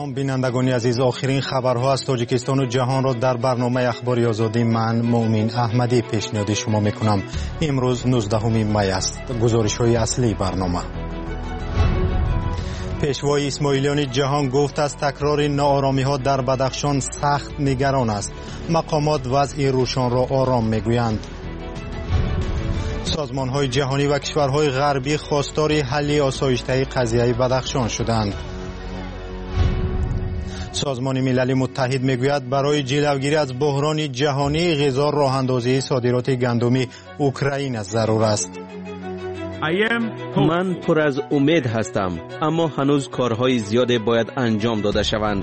سلام بینندگان عزیز، آخرین خبرها از تاجیکستان و جهان را در برنامه اخباری آزادی من مؤمن احمدی پیشنهاد شما میکنم. امروز 19 می است. گزارش های اصلی برنامه. پیشوای اسماعیلیان جهان گفت از تکرار ناآرامی ها در بدخشان سخت نگران است. مقامات وضع روشن را آرام میگویند. سازمان های جهانی و کشورهای غربی خواستار حل آسایشته قضیه بدخشان شدند. سازمان ملل متحد میگوید برای جلوگیری از بحران جهانی غذا راهاندازی صادرات گندمی اوکراین از ضرور است. من پر از امید هستم، اما هنوز کارهای زیاد باید انجام داده شوند.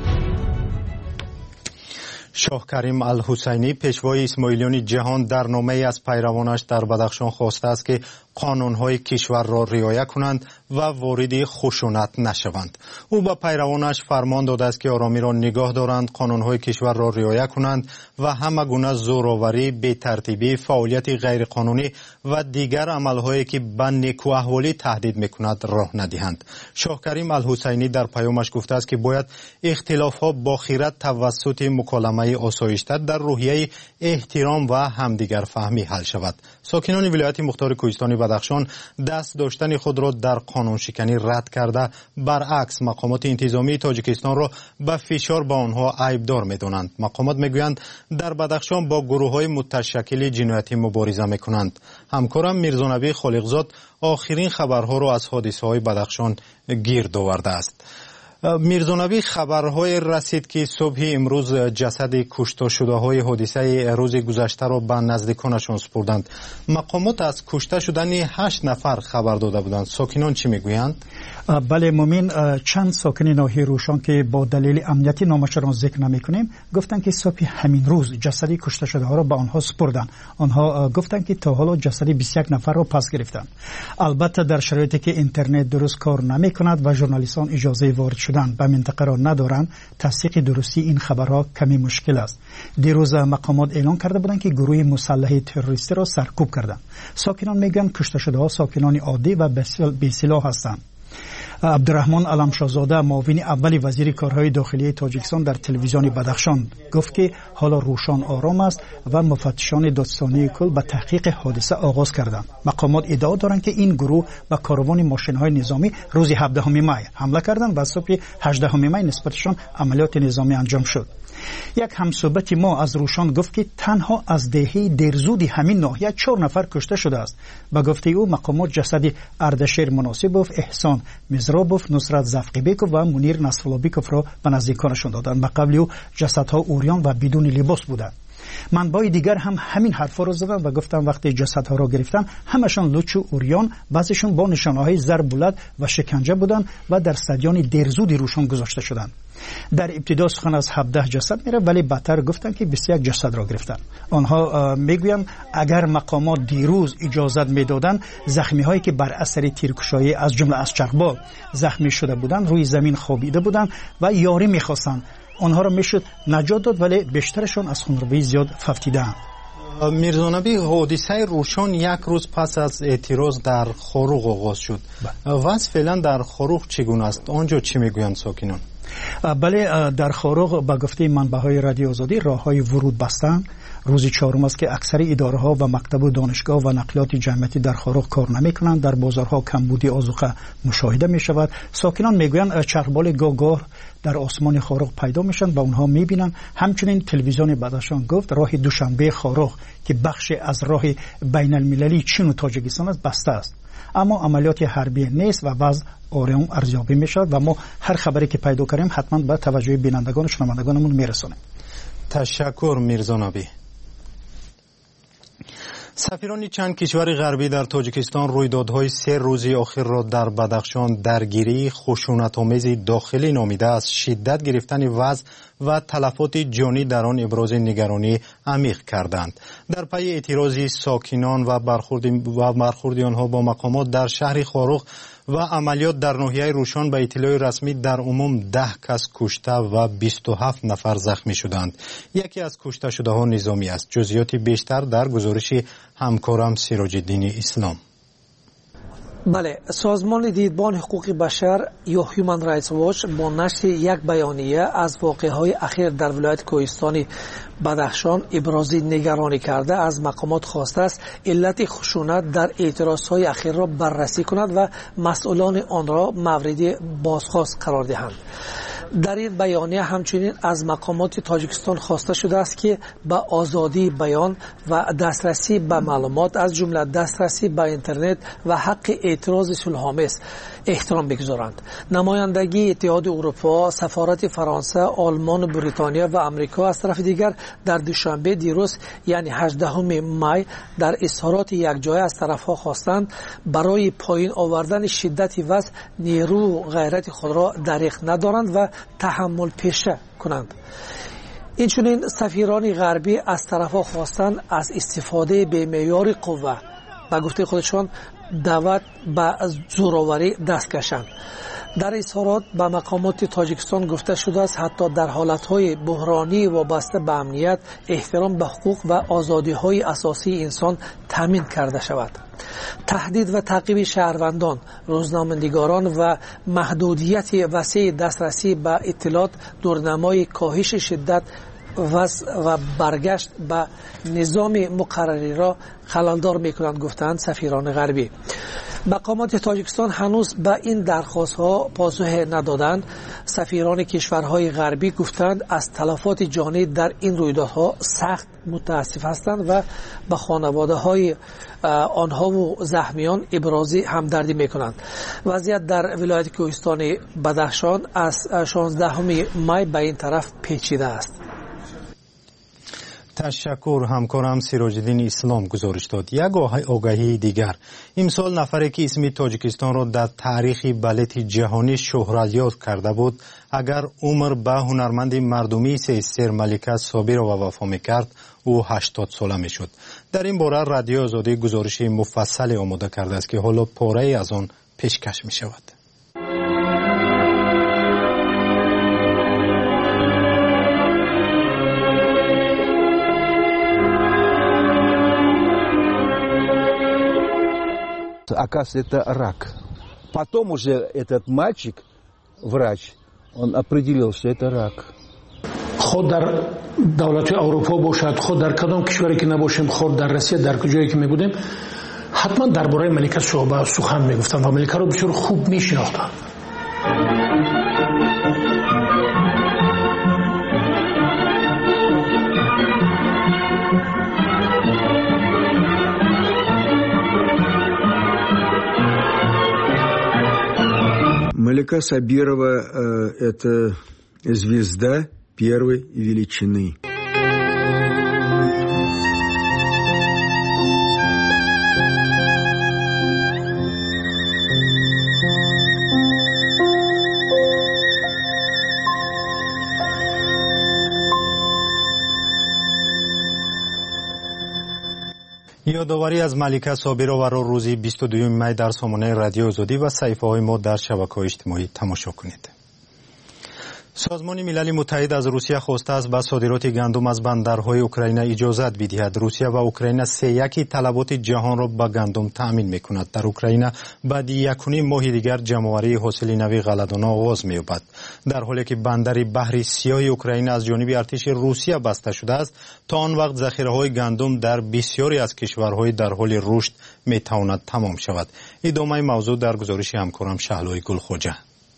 شاه کریم الحسینی پیشوای اسماعیلیان جهان در نامه‌ای از پیروانش در بدخشان خواسته است که قانون‌های کشور را رعایت کنند و وارد خشونت نشوند. او به پیروانش فرمان داده است که آرامی را نگاه دارند، قانون‌های کشور را رعایت کنند و همه گونه زورآوری، بی‌ترتیبی، فعالیت غیرقانونی و دیگر عمل‌هایی که به نیکواحوالی تهدید می‌کند راه ندهند. شاه کریم الحسینی در پیامش گفته است که باید اختلاف‌ها با خیرات توسط مکالمه آسایشته در روحیه احترام و همدیگر فهمی حل شود. ساکنان ولایت مختار کوهستان بدخشان دست داشتن خود را در قانون شکنی رد کرده، برعکس مقامات انتظامی تاجیکستان را به فشار با آنها عیبدار می‌دانند. مقامات میگویند در بدخشان با گروه‌های متشکل جنایتی مبارزه می‌کنند. همکارم میرزانبی خالقزاد آخرین خبرها را از حادثه‌های بدخشان گرد آورده است. میرزانبی، خبرهای رسید که صبح امروز جسد کشته شده های حادثه روز گذشته را به نزدیکانشان سپردند. مقامات از کشته شدن 8 نفر خبر داده بودند. ساکنان چی میگویند؟ بله مومن، چند ساکن ناحیه روشان که با دلیل امنیتی نامشان را ذکر نمی‌کنیم گفتند که صبح همین روز جسد کشته شده ها را به آنها سپردند. آنها گفتند که تا حالا جسد 21 نفر را پس گرفتند. البته در شرایطی که اینترنت درست کار نمی‌کند و ژورنالیستان اجازه وارد شدن به منطقه را ندارند، تصدیق درستی این خبرها کمی مشکل است. دیروز مقامات اعلام کرده بودند که گروه مسلح تروریستی را سرکوب کردند. ساکنان میگویند کشته شده ها ساکنان عادی و بی‌سلاح هستند. عبدالرحمن علمشاهزاده، معاون اول وزیر کارهای داخلی تاجیکستان، در تلویزیون بدخشان گفت که حالا روشن آرام است و مفتشان دادستانی کل به تحقیق حادثه آغاز کردند. مقامات ادعا دارند که این گروه به کاروان ماشین‌های نظامی روز 17 می حمله کردند و صبح 18 می نسبتشان عملیات نظامی انجام شد. یک همصحبت ما از روشان گفت که تنها از دهه دیرزودی همین ناحیه 4 نفر کشته شده است. به گفته او مقامات جسد اردشیر مناسبوف، احسان مزرابوف، نصرت زفقیبیکوف و منیر نصرالله‌بیکوف را به نزدیکانشان دادند. به قبل او جسدها اوریان و بدون لباس بودند. منبع دیگر هم همین حرفا را زدند و گفتند وقتی جسدها را گرفتن همشان لوچ و اوریان، بعضیشون با نشانه‌های ضرب بلند و شکنجه بودند و در استادیوم دیرزودی روشان گذاشته شدند. در ابتدا سخن از 17 جسد میره، ولی بعدتر گفتند که 21 جسد را گرفتن. آنها میگویند اگر مقامات دیروز اجازت میدادند، زخمی هایی که بر اثر تیرکشایی از جمله از چرخبال زخمی شده بودند روی زمین خوابیده بودند و یاری میخواستند. آنها را میشد نجات داد، ولی بیشترشان از خونریزی زیاد ففتیدند. میرزانبی، حادثه روشان یک روز پس از اعتراض در خاروق آغاز شد. وضع فعلا در خاروق چگونه است؟ آنجا چی میگویند ساکنان؟ بله، در خاروق به گفته منبع‌های رادیو آزادی راه‌های ورود بستند. روز 4 است که اکثر اداره‌ها و مکتب و دانشگاه و نقلیات جمعیتی در خاروق کار نمی‌کنند. در بازارها کمبودی آذوقه مشاهده می‌شود. ساکنان میگویند چرخبال گاه‌گاه در آسمان خاروق پیدا میشن و اونها می‌بینند. همچنین تلویزیون بدخشان گفت راه دوشنبه خاروق که بخش از راه بین‌المللی چین و تاجیکستان است بسته است. اما عملیات حربی نیست و وضع آرام ارزیابی می‌شود و ما هر خبری که پیدا کردیم حتما به توجه بینندگان و شنوندگانمون میرسونیم. تشکر میرزانبی. سفیران چند کشور غربی در تاجیکستان رویدادهای 3 روزی آخر را در بدخشان درگیری خشونت‌آمیز داخلی نامیده از شدت گرفتن وضع و تلفات جانی در آن ابراز نگرانی عمیق کردند. در پی اعتراض ساکنان و برخورد آنها با مقامات در شهر خاروق و عملیات در ناحیه روشان به اطلاع رسمی در عموم 10 کس کشته و 27 نفر زخمی شدند. یکی از کشته شده ها نظامی است. جزئیات بیشتر در گزارش همکارم سراج الدین اسلام. بله، سازمان دیدبان حقوق بشر یا هیومن رایتس واچ با نشر یک بیانیه از واقعه‌های اخیر در ولایت کوهستان بدخشان ابراز نگرانی کرده از مقامات خواسته است علت خشونت در اعتراضهای اخیر را بررسی کند و مسئولان آن را مورد بازخواست قرار دهند. در این بیانیه همچنین از مقامات تاجیکستان خواسته شده است که به آزادی بیان و دسترسی به معلومات از جمله دسترسی به اینترنت و حق اعتراض صلح‌آمیز احترام بگذارند. نمایندگی اتحاد اروپا، سفارت فرانسه، آلمان، بریتانیا و آمریکا از طرف دیگر در دوشنبه دیروز یعنی 18 می در اظهارات یکجایی از طرفها خواستند برای پایین آوردن شدت وضع نیرو و غیرت خود را دریغ ندارند و تحمل پیشه کنند. اینچنین سفیران غربی از طرفها خواستند از استفاده به معیار قوه و گفته خودشان دعوت به زورآوری دست کشند. در اظهارات به مقامات تاجیکستان گفته شده است حتی در حالتهای بحرانی وابسته به امنیت احترام به حقوق و آزادی‌های اساسی انسان تامین کرده شود. تهدید و تعقیب شهروندان، روزنامه‌نگاران و محدودیت وسیع دسترسی به اطلاعات دورنمای کاهش شدت و برگشت به نظام مقرری را خللدار می‌کنند گفتند سفیران غربی. مقامات تاجیکستان هنوز به این درخواست‌ها پاسخ ندادند. سفیران کشورهای غربی گفتند از تلفات جانی در این رویدادها سخت متاسف هستند و به خانواده‌های آنها و زخمیان ابراز همدردی می‌کنند. وضعیت در ولایت کوهستان بدخشان از 16 می به این طرف پیچیده است. تشکر همکارم سیراج‌الدین اسلام گزارش داد. یک آگاهی دیگر، امسال نفری که اسم تاجیکستان را در تاریخ بالت جهانی شهرت یاب کرده بود اگر عمر به هنرمند مردمی سر ملکه صابر را وفا می‌کرد او 80 ساله می‌شد. در این باره رادیو آزادی گزارش مفصل آماده کرده است که حالا پاره از آن پیشکش می‌شود. Оказывается, это рак. Потом уже этот мальчик, врач, он определил, что это рак. خود در دولت اروپا باشد، خود در کدام کشوری که نباشیم، خود در روسیه در کجایی که می بودیم حتما درباره ملکه صحبت سخن می گفتن و ملکه رو بسیار خوب می شناختن. Малика Сабирова – это звезда первой величины. یادآوری از ملکه صابرова را روزی 22 می در سامانه رادیو آزادی و صفحه‌های ما در شبکه‌های اجتماعی تماشا کنید. سازمان ملل متحد از روسیه خواسته است به صادرات گندم از بندرهای اوکراین اجازت بدهد. روسیه و اوکراین 3/1 طلبات جهان را به گندم تأمین می‌کند. در اوکراین بعد 1.5 ماه دیگر جمع‌آوری حاصل نوی غله‌دانه آغاز می‌یابد. در حالی که بندر بحر سیاه اوکراین از جانب ارتش روسیه بسته شده است، تا آن وقت ذخیره‌های گندم در بسیاری از کشورهای در حال رشد می‌تواند تمام شود. ادامه موضوع در گزارش همکارم شهلای گلخوجه.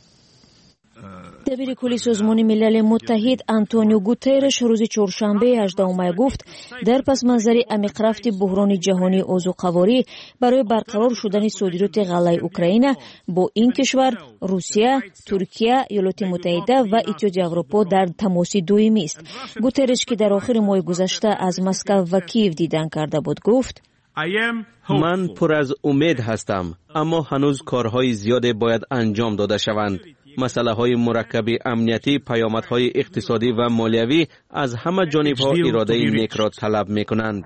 دبیر کلی سازمان ملل متحد آنتونیو گوترش روز چهارشنبه 18 می گفت در پس منظر عمیق رفت بحران جهانی اوضاع برای برقرار شدن صادرات غله اوکراین با این کشور روسیه، ترکیه، ایالات متحده و اتحادیه اروپا در تماس دائمی است. گوترش که در آخر ماه گذشته از مسکو و کیف دیدن کرده بود گفت: من پر از امید هستم، اما هنوز کارهای زیاد باید انجام داده شوند. مسئله های مرکب امنیتی، پیامدهای اقتصادی و مالیوی از همه جانب‌ها اراده نیک را طلب می‌کنند.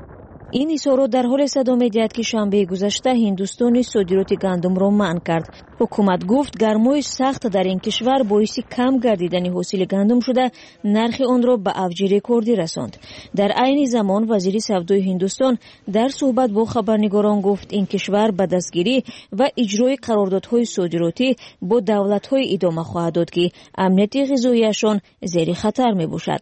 این اظهارات در حال صدام می‌دهد که شنبه گذشته هندوستان صادرات گندم را منع کرد. ҳукумат гуфт гармои сахт дар ин кишвар боиси кам гардидани ҳосили гандум шуда нархи онро ба авҷи рекордӣ расонд. Дар айни замон вазири савдои Ҳиндустон дар суҳбат бо хабарнигорон гуфт ин кишвар ба дастгирӣ ва иҷрои қарордодҳои содиротӣ бо давлатҳои идома хоҳад дод ки амнияти ғизоияшон зери хатар мебошад.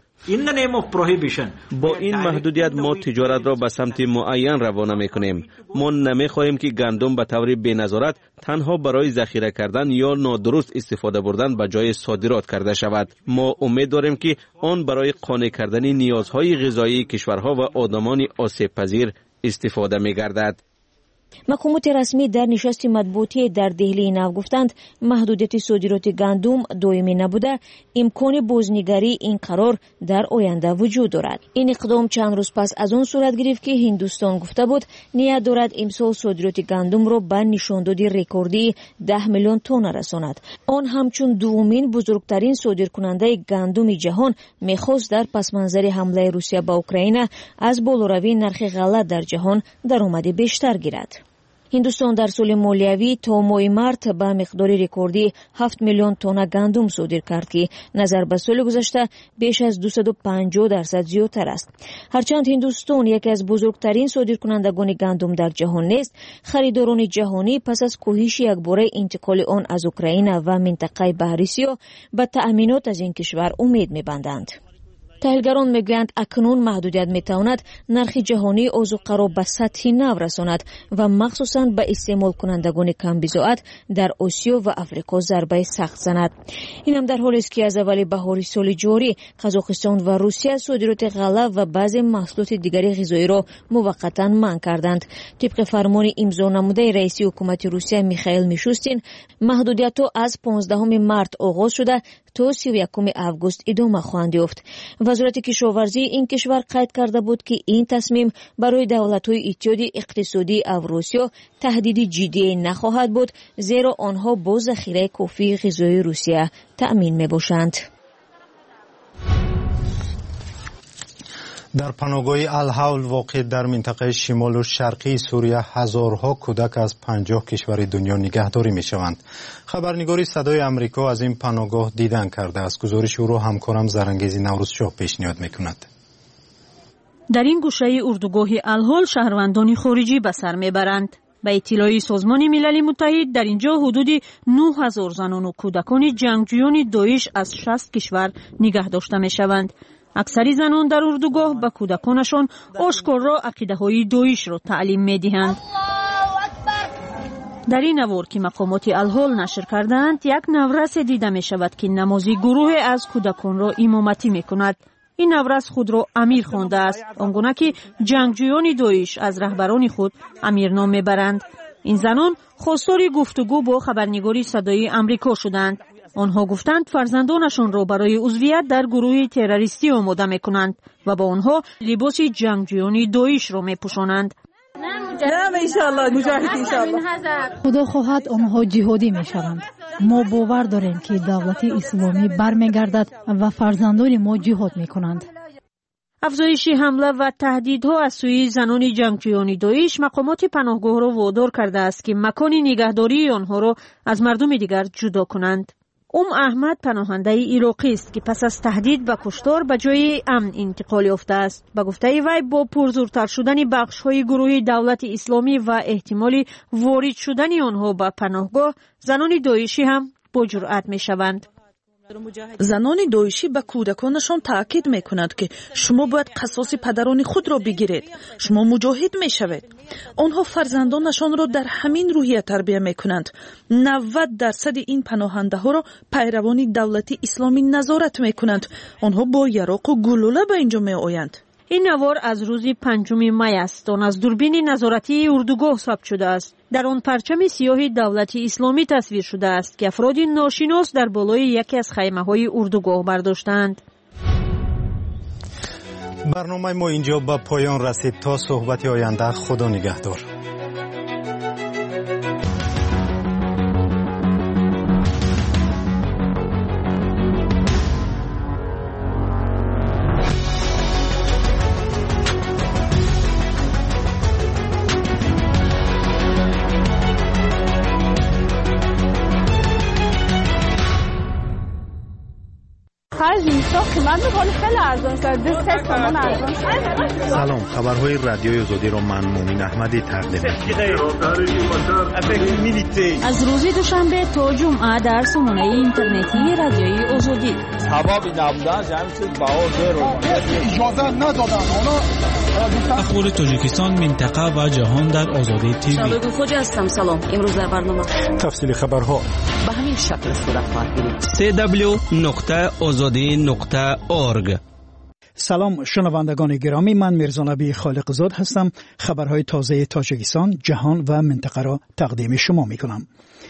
با این محدودیت ما تجارت را به سمت معین روانه می‌کنیم. ما نمی‌خواهیم که گندم به طور بی‌نظارت تنها برای ذخیره کردن یا نادرست استفاده بردن به جای صادرات کرده شود. ما امید داریم که آن برای قانع کردن نیازهای غذایی کشورها و آدمان آسیب‌پذیر استفاده می‌گردد. مقامات رسمی در نشست مطبوعاتی در دهلی نو گفتند محدودیت صادرات گندم دائمی نبوده، امکان بازنگری این قرار در آینده وجود دارد. این اقدام چند روز پس از آن صورت گرفت که هندوستان گفته بود نیت دارد امسال صادرات گندم را به نشاندهی رکوردی 10 میلیون تن رساند. آن همچون دومین بزرگترین صادرکننده گندم جهان می‌خواست در پس‌منظر حمله روسیه به اوکراین از بالاروی نرخ غله در جهان درآمد بیشتر گیرد. هندوستان در سال مالیوی تا ماه مارت به مقدار رکوردی 7 میلیون تن گندم صادر کرد که نظر به سال گذشته بیش از 250% زیادتر است. هرچند هندوستان یکی از بزرگترین صادرکنندگان گندم در جهان نیست، خریداران جهانی پس از کاهش یکباره انتقال آن از اوکراین و منطقه بحر سیاه به تأمینات از این کشور امید می‌بندند. تحلیلگران میگویند اکنون محدودیت میتواند نرخ جهانی آذوقه به سطحی نو رساند و مخصوصاً به استعمال کنندگان کم بضاعت در آسیا و افریقا ضربه سخت زند. این هم در حالی است که از اول بهار سال جاری قزاقستان و روسیه صادرات غله و بعضی محصولات دیگر غذایی را موقتا منع کردند. طبق فرمان امضا نموده رئیس حکومت روسیه میخائیل میشوستین، محدودیت از 15 مارت آغاز شده تا 31 آگوست ادامه خواهند یافت. وزارت کشاورزی این کشور قید کرده بود که این تصمیم برای دولت‌های اتحاد اقتصادی اوراسیا تهدید جدی نخواهد بود، زیرا آنها با ذخیره کافی غذای روسیه تأمین می‌باشند. در پناهگاه الحول واقع در منطقه شمال و شرقی سوریه هزارها کودک از 50 کشور دنیا نگهداری می‌شوند. خبرنگاری صدای آمریکا از این پناهگاه دیدن کرده است. گزارش او را همکارم زرنگیز نوروزشاه پیشنهاد می‌کند. در این گوشه اردوگاه الحول شهروندان خارجی به سر میبرند. به اطلاع سازمان ملل متحد در اینجا حدود 9000 زنان و کودکان جنگجویان داعش از 60 کشور نگه داشته می‌شوند. اکثر زنان در اردوگاه به کودکانشان آشکارا عقیده‌های داعش را تعلیم می‌دهند. در این نوار که مقامات الحول نشر کردند، یک نورس دیده می‌شود که نمازی گروه از کودکان را امامتی می‌کند. این نورس خود را امیر خوانده است، آنگونه که جنگجویان داعش از رهبران خود امیر نام می‌برند. این زنان خواستار گفتگو با خبرنگاری صدای آمریکا شدند. آنها گفتند فرزندانشان را برای عضویت در گروه تروریستی آماده می‌کنند و با آنها لباس جنگجویان داعش را می‌پوشانند. خدا خواهد آنها جهادی می‌شوند. ما باور داریم که دولت اسلامی برمیگردد و فرزندان ما جهاد می‌کنند. افزایش حمله و تهدیدها از سوی زنان جنگجویان داعش مقامات پناهگاه را وادار کرده است که مکان نگهداری آنها را از مردم دیگر جدا کنند. احمد پناهنده عراقی است که پس از تهدید به کشتار به جای امن انتقال یافته است. به گفته وی با پرزورتر شدن بخش‌های گروه دولت اسلامی و احتمال وارد شدن آنها به پناهگاه، زنان داعشی هم با جرأت می‌شوند. زنان داعشی به کودکانشان تاکید می‌کنند که شما باید قصاص پدران خود را بگیرید. شما مجاهد می‌شوید. آنها فرزندانشان را در همین روحیه تربیت می‌کنند. 90% این پناهنده‌ها را پیروان دولت اسلامی نظارت می‌کنند. آنها با یراق و گلوله به اینجا می‌آیند. این نوار از روز 5 می است. آن از دوربین نظارتی اردوگاه ثبت شده است. در آن پرچم سیاه دولت اسلامی تصویر شده است که افراد ناشناس در بالای یکی از خیمه‌های اردوگاه برداشتند. برنامه ما اینجا به پایان رسید. تا صحبت آینده، خدا نگهدار. خرج نیست، قیمت میکنه خیلی ارزان شد. 2 تومان ارزان. سلام، خبرهای رادیوی آزادی را من مومین احمدی تقدیم می‌کنم. از روز دوشنبه تا جمعه در سامانه اینترنتی رادیوی آزادی. ثوابی نبودن جمع شد باور اجازه ندادن. اخبار تاجیکستان، منطقه و جهان در آزادی تیوی. شباب خوجا هستم. سلام. امروز در برنامه تفصیل خبرها به همین شکل صورت خواهد گرفت. www.azadi.org. سلام شنوندگان گرامی، من میرزا نبی خالقزاد هستم. خبرهای تازه تاجیکستان، جهان و منطقه را تقدیم شما میکنم.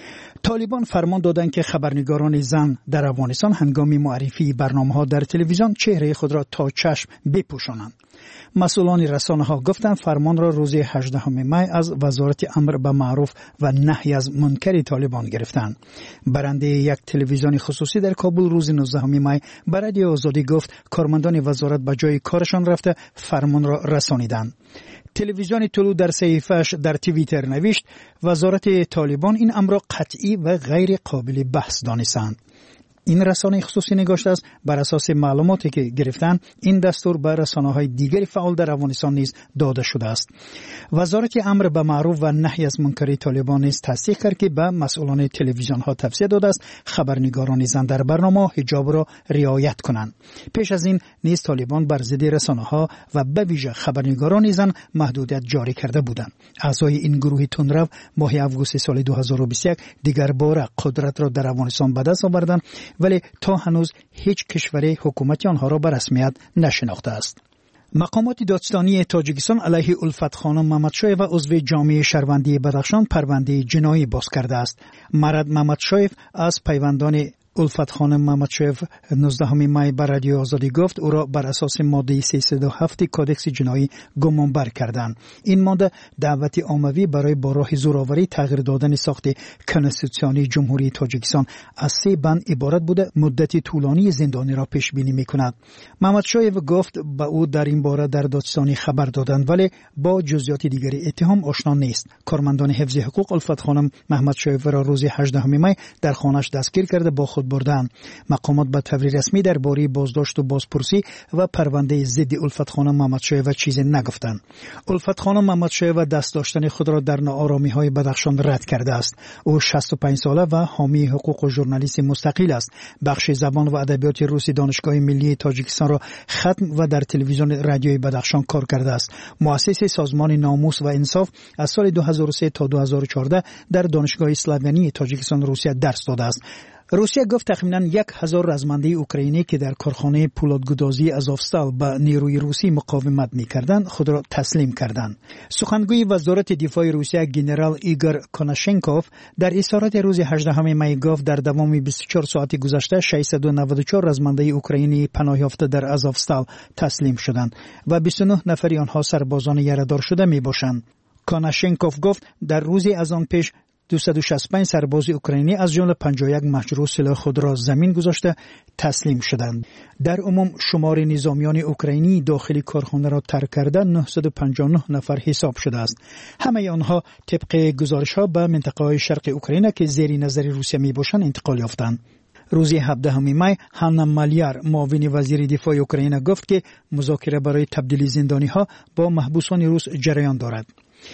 طالبان فرمان دادند که خبرنگاران زن در افغانستان هنگام معرفی برنامه‌ها در تلویزیون چهره خود را تا چشم بپوشانند. مسئولان رسانه‌ها گفتند فرمان را روز 18 می از وزارت امر به معروف و نهی از منکر طالبان گرفتند. برنده یک تلویزیون خصوصی در کابل روز 19 می به رادیو آزادی گفت کارمندان وزارت به جای کارشان رفته فرمان را رسانیدند. تلویزیون طلوع در صحیفه‌اش در توییتر نوشت وزارت طالبان این امر را قطعی و غیر قابل بحث دانستند. این رسانه خصوصی نگاشته است بر اساس معلوماتی که گرفتن این دستور به رسانه‌های دیگری فعال در افغانستان نیز داده شده است. وزارت امر به معروف و نهی از منکر طالبان نیز تصدیق کرد که به مسئولان تلویزیون‌ها توصیه داده است خبرنگاران زن در برنامه حجاب را رعایت کنند. پیش از این نیز طالبان بر ضد رسانه‌ها و به ویژه خبرنگاران زن محدودیت جاری کرده بودند. اعضای این گروه تندرو ماه آگوست سال 2021 دیگر بار قدرت را در افغانستان به دست آوردند، ولی تا هنوز هیچ کشوری حکومت آنها را به رسمیت نشناخته است. مقامات دادستانی تاجیکستان علیه الفت خانم محمدشایف و عضو جامعه شهروندی بدخشان پرونده جنایی باز کرده است. مرد محمدشایف از پیوندان الفت خانم محمدشایف 19 می بر رادیو آزادی گفت او را بر اساس ماده 307 کودکس جنایی گمانبر کردند. این ماده دعوت عمومی برای با راه زورآوری تغییر دادن ساخت کنستیتوسیونی جمهوری تاجیکستان از 3 بند عبارت بوده مدتی طولانی زندانی را پیش بینی می‌کند. محمدشایف گفت با او در این باره در دادستانی خبر دادند ولی با جزئیات دیگری اتهام آشنا نیست. کارمندان حفظ حقوق الفت خانم محمدشایف را روز 18 می در خانه‌اش دستگیر کرده با خود بردند. مقامات به طور رسمی درباره بازداشت و بازپرسی و پرونده ضد الفت خانم محمدشایف چیزی نگفتند. الفت خانم محمدشایف دست داشتن خود را در ناآرامی‌های بدخشان رد کرده است. او 65 ساله و حامی حقوق و ژورنالیست مستقل است. بخش زبان و ادبیات روسی دانشگاه ملی تاجیکستان را ختم و در تلویزیون رادیوی بدخشان کار کرده است. مؤسس سازمان ناموس و انصاف از سال 2003 تا 2014 در دانشگاه اسلامی تاجیکستان روسیه درس داده است. روسیه گفت تخمیناً 1000 رزمنده اوکراینی که در کارخانه پولادگدازی آزوفستال به نیروی روسی مقاومت می‌کردند خود را تسلیم کردند. سخنگوی وزارت دفاع روسیه گنرال ایگور کوناشنکوف در اظهارات روز 18 می گفت در دوام 24 ساعت گذشته 694 رزمنده اوکراینی پناه یافته در آزوفستال تسلیم شدند و 29 نفر آنها سربازان یاره‌دار شده میباشند. کوناشنکوف گفت در روزی از آن پیش 265 سرباز اوکراینی از جمله 51 مجروح سلاح خود را زمین گذاشته تسلیم شدند. در عموم شمار نظامیان اوکراینی داخل کارخانه را ترک کرده 959 نفر حساب شده است. همه آنها طبق گزارش‌ها به منطقه‌های شرق اوکراین که زیر نظر روسیه میباشند انتقال یافتند. روز 17 می هانا مالیار معاون وزیر دفاع اوکراین گفت که مذاکره برای تبدیل زندانی‌ها با محبوسان روس جریان دارد.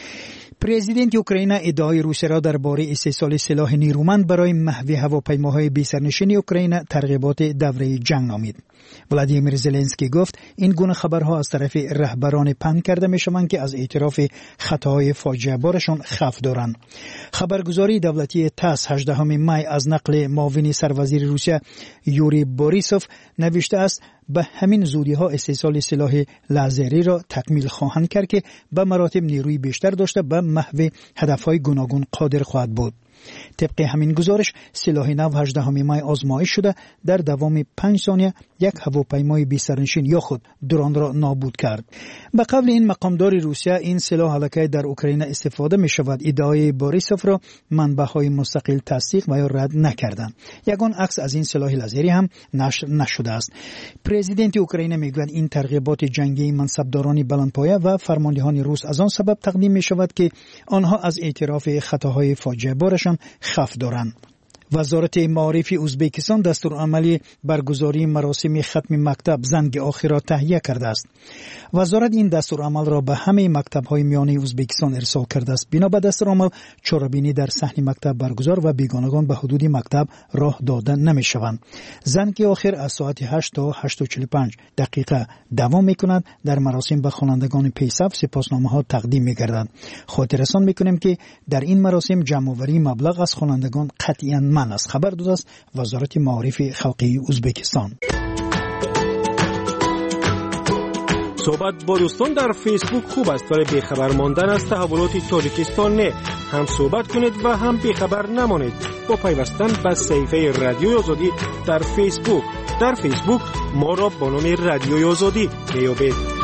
پرزیدنت اوکراین ادعای روسیه را درباره استحصال سلاح نیرومند برای محو هواپیماهای بی‌سرنشین اوکراین ترغیبات دوره جنگ نامید. ولادیمیر زلنسکی گفت این گونه خبرها از طرف رهبران پنهان کرده میشوند که از اعتراف خطاهای فاجعه بارشان خف دارند. خبرگزاری دولتی تاس 18 می از نقل معاون سروزیر روسیه یوری بوریسوف نوشته است به همین زودی‌ها استحصال سلاح لازری را تکمیل خواهند کرد که به مراتب نیروی بیشتر داشته به محو هدف‌های گوناگون قادر خواهد بود. طبق همین گزارش سلاح نو 18 می آزمایش شده در دوام 5 ثانیه یک هواپیمای بی‌سرنشین یا خود درون را نابود کرد. به قول این مقامدار روسیه این سلاح الکی در اوکراین استفاده می شود. ادعای بوریسوف را منبع‌های مستقل تصدیق و یا رد نکردند. یگان عکس از این سلاح لازری هم نشر نشده است. پرزیدنت اوکراین میگوید این ترغیبات جنگی منصبداران بلندپایه و فرماندهان روس از آن سبب تقدیم می شود که آنها از اعتراف خطاهای فاجعه بارشان خف دارند. وزارت معارف ازبکستان دستورالعمل برگزاری مراسم ختم مکتب زنگ آخر را تهیه کرده است. وزارت این دستورالعمل را به همه مکتب‌های میانه ازبکستان ارسال کرده است. بنا به دستورالعمل چهاربینی در صحن مکتب برگزار و بیگانگان به حدود مکتب راه داده نمی‌شوند. زنگ آخر از ساعت 8 تا 8:45 دقیقه دوام می‌کند. در مراسم به خوانندگان پیصف سپاسنامه‌ها تقدیم می‌گردند. خاطررسان می‌کنیم که در این مراسم جمع‌آوری مبلغ از خوانندگان قطعاً من است. خبر داده است وزارت معارف خلقی ازبکستان. صحبت با دوستان در فیسبوک خوب است ولی بیخبر ماندن از تحولات تاجیکستان نه. هم صحبت کنید و هم بیخبر نمانید با پیوستن به صفحه رادیوی آزادی در فیسبوک. در فیسبوک ما را با نام رادیوی آزادی میابید.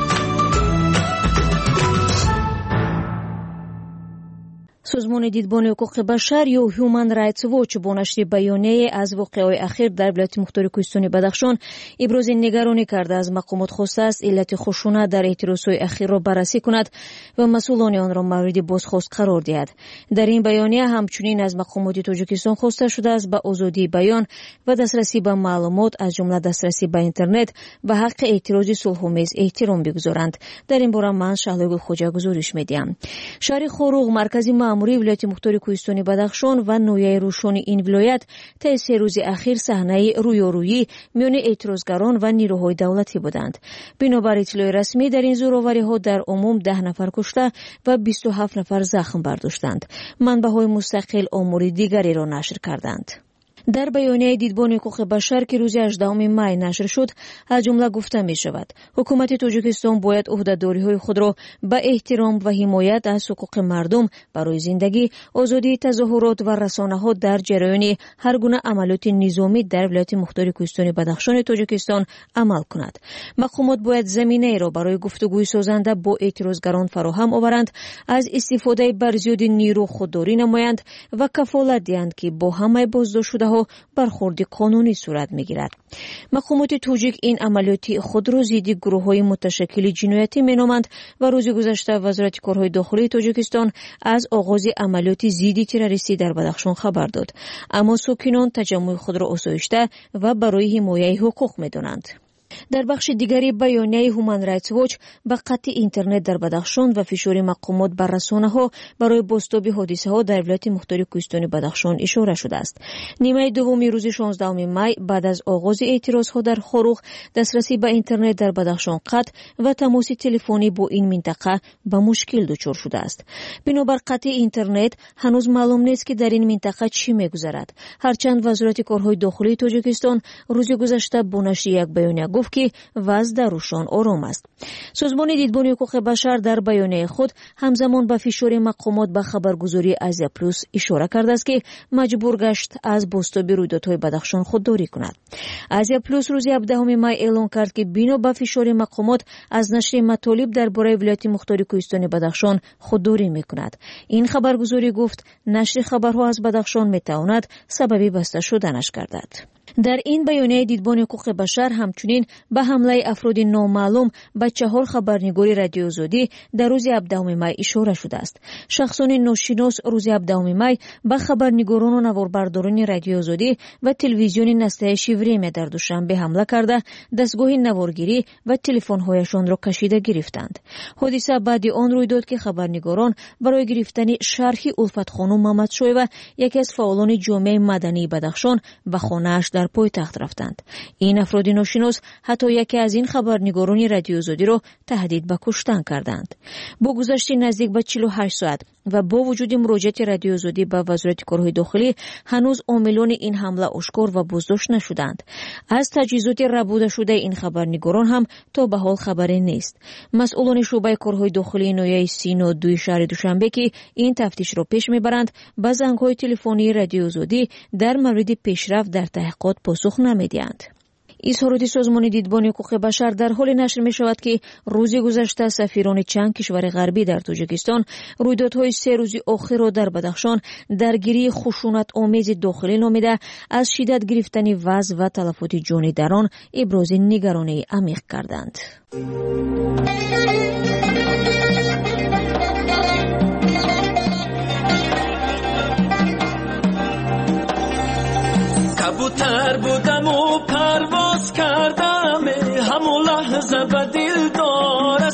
سازمان دیدبان حقوق بشر یا هیومن رایتس واچ با نشر بیانیه از واقعه‌های اخیر در ولایت مختار کوهستانی بدخشان ابراز نگرانی کرده از مقامات خواسته است علت خشونت در اعتراضهای اخیر را بررسی کند و مسئولان آن را مورد بازخواست قرار دهد. در این بیانیه همچنین از مقامات تاجیکستان خواسته شده است به آزادی بیان و دسترسی به معلومات از جمله دسترسی به اینترنت و حق اعتراض صلح‌آمیز احترام بگذارند. در این باره من شهلوگ خوجا گزارش می‌دهم. شهر خوروغ مرکزی ماموری ولایت مختار کوهستانی بدخشان و نویای روشن این ولایت طی 3 روز اخیر صحنه رویارویی میان اعتراضگران و نیروهای دولتی بودند. بنابر اطلاع رسمی در این زورآوری‌ها در عموم 10 نفر کشته و 27 نفر زخم برداشتند. منبع‌های مستقل آمار دیگری را نشر کردند. در بیانیه دیدبان حقوق بشر که روز 18 می نشر شد از جمله گفته می شود حکومت تاجیکستان باید عهده‌داری‌های خود را به احترام و حمایت از حقوق مردم برای زندگی، آزادی تظاهرات و رسانه‌ها در جریان هر گونه عملیات نظامی در ولایت مختار کوهستانی بدخشان تاجیکستان عمل کند. مقامات باید زمینه را برای گفتگوی سازنده با اعتراضگران فراهم آورند، از استفاده بر زیاد نیرو خودداری نمایند و کفالت دهند که با همه بازداشت‌شده برخورد قانونی صورت میگیرد. مقامات توجیک این عملیات خود را ضد گروه‌های متشکل جنایتی مینامند و روز گذشته وزارت کارهای داخلی تاجیکستان از آغاز عملیات ضد تروریستی در بدخشان خبر داد، اما ساکنان تجمع خود را آسایشته و برای حمایت حقوق می‌دانند. در بخش دیگری بیانیه هیومن رایتس واچ به قطع اینترنت در بدخشان و فشار مقامات بر رسانه‌ها برای بازتاب حادثه‌ها در ولایت مختار کوهستانی بدخشان اشاره شده است. نیمه دوم روز 16 می بعد از آغاز اعتراض‌ها در خوروغ دسترسی به اینترنت در بدخشان قطع و تماس تلفنی با این منطقه به مشکل دچار شده است. بنابر قطع اینترنت هنوز معلوم نیست که در این منطقه چی می‌گذرد. هرچند وزارت کارهای داخلی تاجیکستان روز گذشته با نشر یک بیانیه گفت که وضع در روشان آرام است. سازمان دیدبان حقوق بشر در بیانیه خود همزمان به فشار مقامات به خبرگزاری آزیا پلوس اشاره کرده است که مجبور گشت از بازتاب رویدادهای بدخشان خودداری کند. آزیا پلوس روز 17 می اعلام کرد که بنا به فشار مقامات از نشر مطالب درباره ولایت مختار کوهستانی بدخشان خودداری می‌کند. این خبرگزاری گفت نشر خبرها از بدخشان می‌تواند سبب بسته شدنش گردد. در این بیانیه دیدبان حقوق بشر همچنین به حمله افراد نامعلوم به 4 خبرنگاری رادیو آزادی در روز 17 می اشاره شده است. شخصان ناشناس روز 17 می به خبرنگاران و نواربرداران رادیو آزادی و تلویزیون نسته شیوریم در دوشنبه حمله کرده دستگاه نوارگیری و تلفن‌هایشان را کشیده گرفتند. حادثه بعد آن روی داد که خبرنگاران برای گرفتن شرح الفت خانم محمد شایبه یکی از فعالان جامعه مدنی بدخشان به خانه‌اش در پایتخت رفتند. این افراد ناشناس حتی یکی از این خبرنگاران رادیو آزادی را تهدید به کشتن کردند. با گذشت نزدیک به 48 ساعت و با وجود مراجعه رادیو آزادی به وزارت کارهای داخلی هنوز عاملان این حمله آشکار و بازداشت نشدند. از تجهیزات ربوده شده این خبرنگاران هم تا به حال خبری نیست. مسئولان شعبه کارهای داخلی نویای 32 شهر دوشنبه که این تفتیش را پیش میبرند به زنگ‌های تلفنی رادیو آزادی در مورد پیشرفت در تحقیقات پاسخ نمیدهند. اظهارات سازمان دیدبان حقوق بشر در حال نشر می شود که روز گذشته سفیران چند کشور غربی در تاجیکستان رویدادهای 3 روز آخر را در بدخشان درگیری خشونت آمیز داخلی نامیده از شدت گرفتن وضع و تلفات جانی در آن ابراز نگرانی عمیق کردند.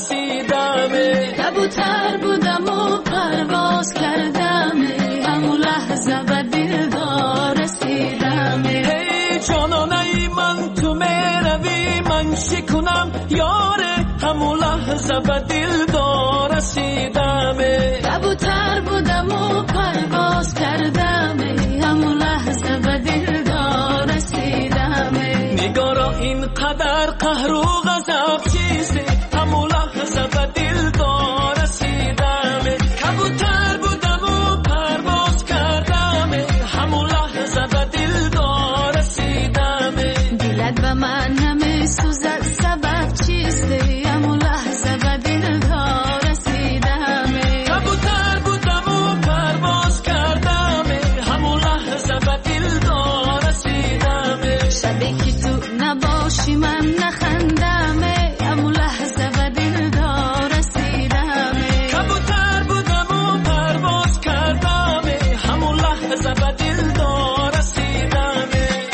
رسیدم کبوتر بودم و پرواز کردم همون لحظه به دلدار رسیدم ای جانانه من تو میروی من شکنم یاره همون لحظه به دلدار رسیدم کبوتر بودم و پرواز کردم همون لحظه به دلدار رسیدم نگارا اینقدر قهر و غضب چیزه همون لحظه به دلدار رسیدم کبوتر بودم و پرواز کردم همون لحظه به دلدار رسیدم دلت به من نمیسوزد سبب چیسته همون لحظه به دلدار رسیدم کبوتر بودم و پرواز کردم همون لحظه به دلدار رسیدم شبی که تو نباشی من نخندم همون لحظه به دلدار رسیدم کبوتر بودم و پرواز کردم همون لحظه به دلدار رسیدم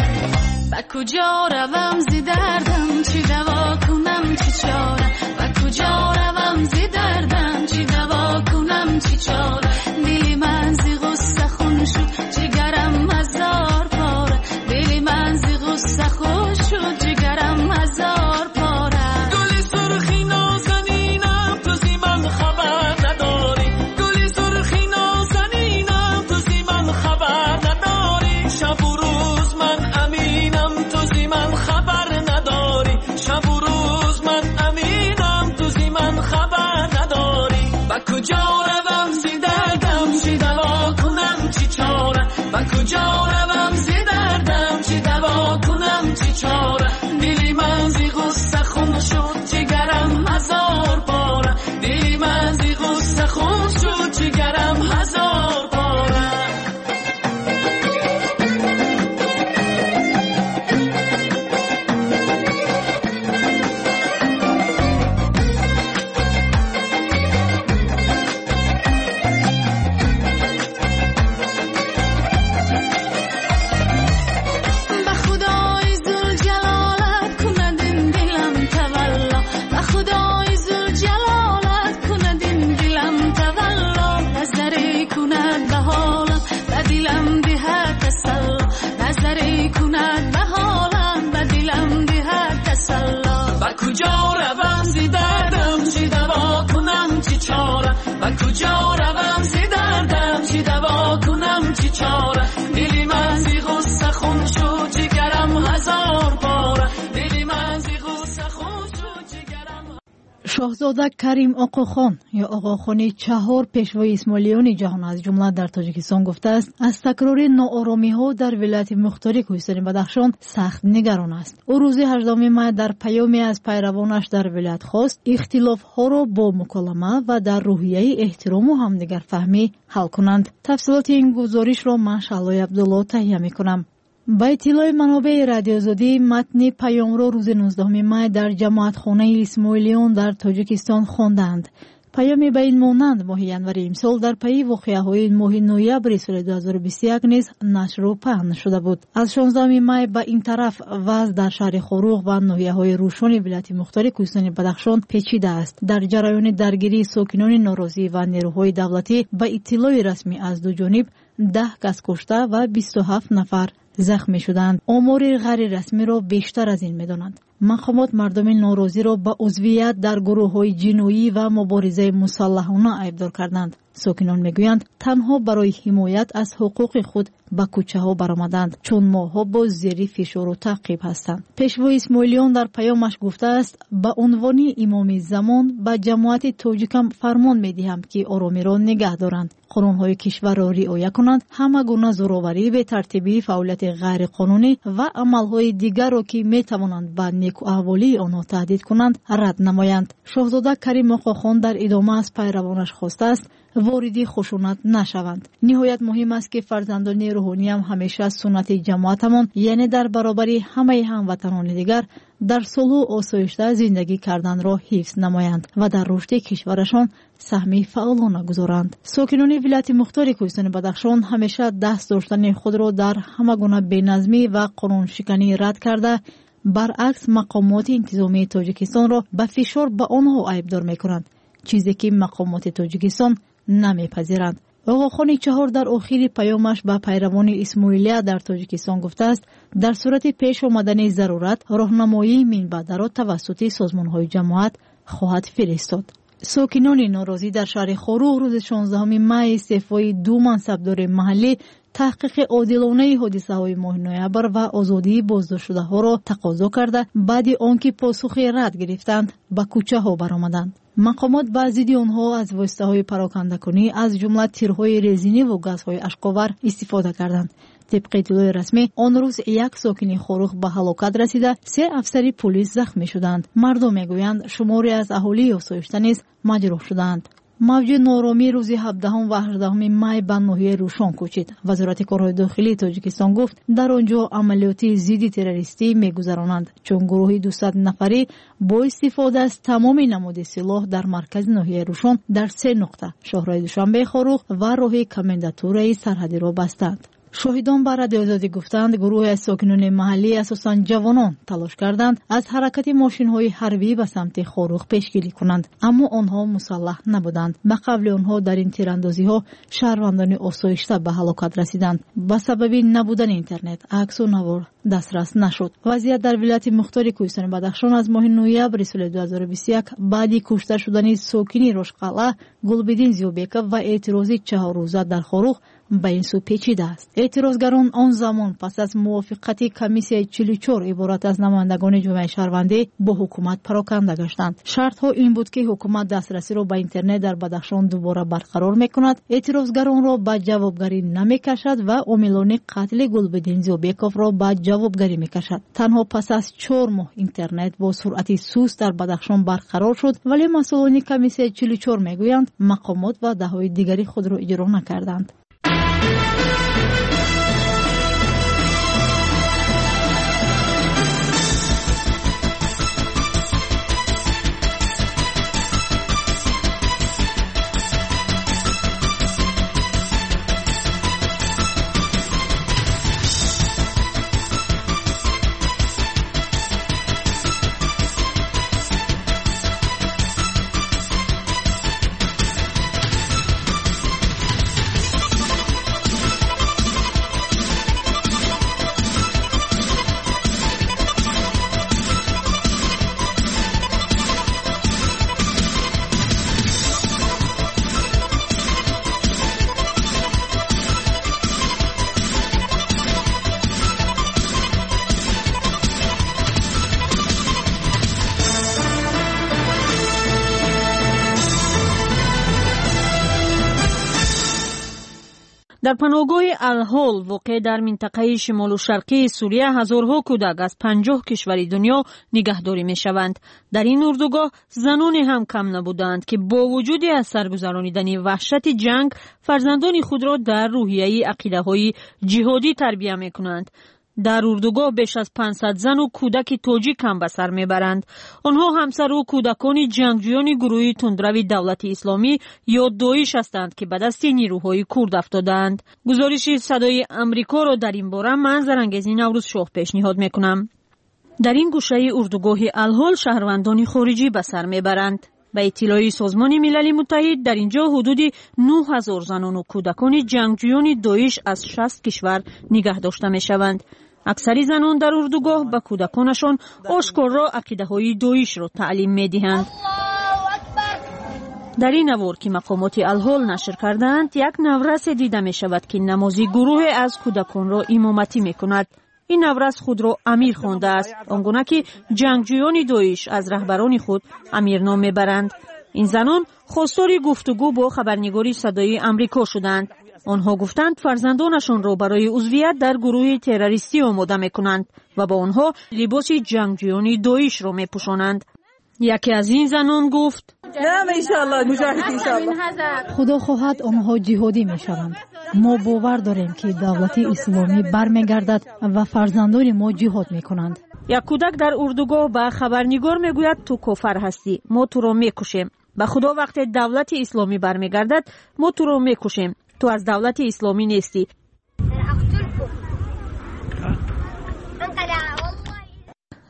به کجا روم زی دردم چی دوا کنم چی چاره به کجا روم زی دردم چی دوا کنم چی چاره دلی من زی غصه خون شد جگرم هزار پاره دلی من زی غصه خون شد جگرم هزار پاره گلی سرخی نازنینم تو زی من خبر نداری گلی سرخی نازنینم تو زی من خبر نداری شب و روز من امینم تو زی من خبر نداری شب و روز من امینم تو زی من خبر نداری با کجا روم زی دردم چی دوا کنم چی چاره با کجا روم زی دردم چی دوا کنم چی چاره دلی من زی غصه خون شد جگرم هزار پاره دلی من زی غصه خون شد جگرم هزار پاره به خدای ذوالجلالت کند این دلم تولا به خدای ذوالجلالت کند این دلم تولا نظری کند به حالم به دلم دهد تسلا نظری کند به حالم به دلم دهد تسلا به کجا روم زی دردم چی دوا کنم چی چاره به کجا روم زی دردم چی دوا کنم چی چاره دلی من زی غصه خون شد جگرم هزار پاره دلی من زی غصه خون شد جگرم شاهزاده کریم آقاخان یا آقاخانی چهار پیشوای اسماعیلیون جهان از جمله در تاجیکستان گفته است از تکرار ناآرامی ها در ولایت مختاری کوهستان بدخشان سخت نگران است. او روز 18 ماه در پیامی از پیروانش در ولایت خواست اختلاف ها را با مکالمه و در روحیه احترام و همدیگر فهمی حل کنند. تفصیلات این گزارش را من شعلای عبدالله تهیه میکنم. با اطلاع منابع رادیو آزادی متن پیام را روز 19 ماه در جماعتخانه اسماعیلیون در تاجیکستان خواندند. پیام به این مانند ماه ینور امسال در پی واقعه‌های ماه نوامبر سال 2021 نیز نشر و پهن شده بود. از 16 ماه به این طرف وضع در شهر خروغ و ناحیه‌های روشن ولایت مختار کوهستان بدخشان پیچیده است. در جریان درگیری ساکنان ناراضی و نیروهای دولتی به اطلاع رسمی از دو جانب 10 کس کشته و 27 نفر زخمی شدند. آمار غیر رسمی را بیشتر از این می‌دانند. مقامات مردم ناراضی را به عضویت در گروه‌های جنایی و مبارزه مسلحانه ایبدار کردند. ساکنان میگویند تنها برای حمایت از حقوق خود به کوچه‌ها برآمدند چون ماها با زیر فشار و تعقیب هستند. پیشوا اسماعیلیون در پیامش گفته است به عنوان امام زمان به جماعت تاجیکم فرمان می‌دهم که آرامی را نگه دارند، قانون‌های کشور را رعایت کنند، همه گونه زورآوری، به ترتیبی فعالیت غیر قانونی و عمل‌های دیگر را که می‌توانند به نیکواحوالی آنها تهدید کنند رد نمایند. شاهزاده کریم آقاخان در ادامه از پیروانش خواسته است واردی خشونت نشوند. نهایت مهم است که فرزندان روحانی هم همیشه سنت جماعتمان یعنی در برابر همه هموطنان دیگر در صلح و آسایشی زندگی کردن را حفظ نمایند و در رشد کشورشان سهمی فعالانه گذارند. ساکنان ولایت مختار کوهستان بدخشان همیشه دست داشتن خود را در همه گونه بی‌نظمی و قانون شکنی رد کرده برعکس مقامات انتظامی تاجیکستان را به فشار به آنها عیبدار میکنند، چیزی که مقامات تاجیکستان نمیپذیرند. آقاخانی چهار در آخر پیامش به پیروان اسماعیلیه در تاجیکستان گفته است در صورت پیش آمدن ضرورت راهنمایی منبع را توسط سازمان‌های جماعت خواهد فرستاد. ساکنان ناراضی در شهر خاروغ روز 16 می استعفای دو منصبدار محلی تحقیق عادلانه حادثه‌های ماه نوامبر و آزادی بازداشت‌شده‌ها را تقاضا کرده بعد آنکه پاسخ رد گرفتند به کوچه‌ها برآمدند. مقامات به ضد آنها از واسطه‌های پراکنده‌کنی از جمله تیرهای رزینی و گازهای اشک‌آور استفاده کردند. طبق اطلاع رسمی آن روز یک ساکن خاروغ به هلاکت رسیده، 3 افسر پلیس زخمی شدند. مردم میگویند شماری از اهالی آسایشته نیز مجروح شدند. موج نارامی روز 17 و 18 می به ناحیه روشان کوچید. وزارت کارهای داخلی تاجیکستان گفت در آنجا عملیات ضد تروریستی میگذرانند، چون گروه 200 نفری با استفاده از تمام نماد سلاح در مرکز ناحیه روشان در 3 نقطه شهرهای دوشنبه خاروغ و راه کمنداتوره سرحدی را بستند. شاهدان به رادیو آزادی گفتند گروه از ساکنان محلی اساساً جوانان تلاش کردند از حرکت ماشین‌های حربی به سمت خاروغ پیشگیری کنند، اما آنها مسلح نبودند. به قبل آنها در این تیراندازی‌ها شهروندان آسایشته به هلاکت رسیدند. به سبب نبودن اینترنت عکس و نوار دسترس نشد. وضعیت در ولایت مختار کوهستان بدخشان از ماه نوامبر سال 2021 بعد کشته شدن ساکنی روشقلعه گلبدین زیوبکov و اعتراض 4 روزه در خاروغ به این سو پیچیده است. اعتراضگران آن زمان پس از موافقت کمیسیای 44 عبارت از نمایندگان جامعه شهروندی با حکومت پراکنده گشتند. شرط ها این بود که حکومت دسترسی را به اینترنت در بدخشان دوباره برقرار میکند، اعتراضگران را به جوابگری نمیکشد و عاملان قتل گلبدین زیوبکov را به جوابگری میکشد. تنها پس از 4 ماه اینترنت با سرعت سوس در بدخشان برقرار شد، ولی مسئولان کمیسیای 44 میگویند مقامات و دههای دیگری خود را اجرا نکردند. در پناهگاه الهول واقع در منطقه شمال و شرقی سوریه هزارها کودک از 50 کشور دنیا نگهداری می شوند. در این اردوگاه زنان هم کم نبودند که با وجود از سرگذرانیدن وحشت جنگ فرزندان خود را در روحیه عقیده‌های جهادی تربیت می کنند. در اردوگاه بیش از 500 زن و کودک تاجیک هم به سر میبرند. آنها همسر و کودکان جنگجویان گروه تندرو دولت اسلامی یا داعش هستند که به دست نیروهای کرد افتادند. گزارش صدای امریکا را در این باره من زرنگزی نوروز شاه پیشنهاد میکنم. در این گوشه اردوگاه الهول شهروندان خارجی به سر میبرند. به اطلاع سازمان ملل متحد در اینجا حدود 9000 زنان و کودکان جنگجویان داعش از 60 کشور نگه داشته میشوند. اکثر زنان در اردوگاه به کودکانشان آشکارا عقیده‌های داعش را تعلیم می‌دهند. در این نوار که مقامات الهول نشر کردند، یک نورس دیده می شود که نمازی گروه از کودکان را امامتی می کند. این نورس خود را امیر خوانده است، آنگونه که جنگجویان داعش از رهبران خود امیر نام میبرند. این زنان خواستار گفتگو با خبرنگاری صدای امریکا شدند. آنها گفتند فرزندانشان را برای عضویت در گروه تروریستی آماده میکنند و با آنها لباس جنگجویان داعش را میپوشانند. یکی از این زنان گفت: خدا خواهد آنها جهادی میشوند. ما باور داریم که دولت اسلامی برمیگردد و فرزندان ما جهاد میکنند. یک کودک در اردوگاه به خبرنگار میگوید تو کافر هستی، ما تو را میکشیم. به خدا وقت دولت اسلامی برمیگردد ما تو را میکشیم. تو از دولت اسلامی نیستی.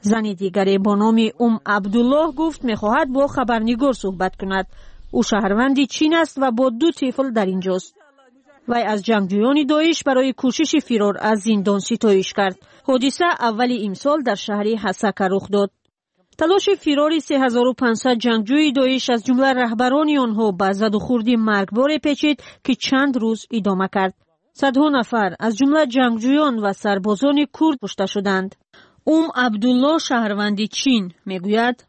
زنی دیگری با نام عبدالله گفت میخواهد با خبرنگار صحبت کند. او شهروند چین است و با 2 طفل در اینجاست. وی از جنگجویان داعش برای کوشش فرار از زندان ستایش کرد. حادثه اول امسال در شهر حسکه رخ داد. تلاش فرار 3500 جنگجوی داعش از جمله رهبران آنها به زد و خورد مرگبار پیچید که چند روز ادامه کرد. صدها نفر از جمله جنگجویان و سربازان کرد کشته شدند. عبدالله شهروند چین میگوید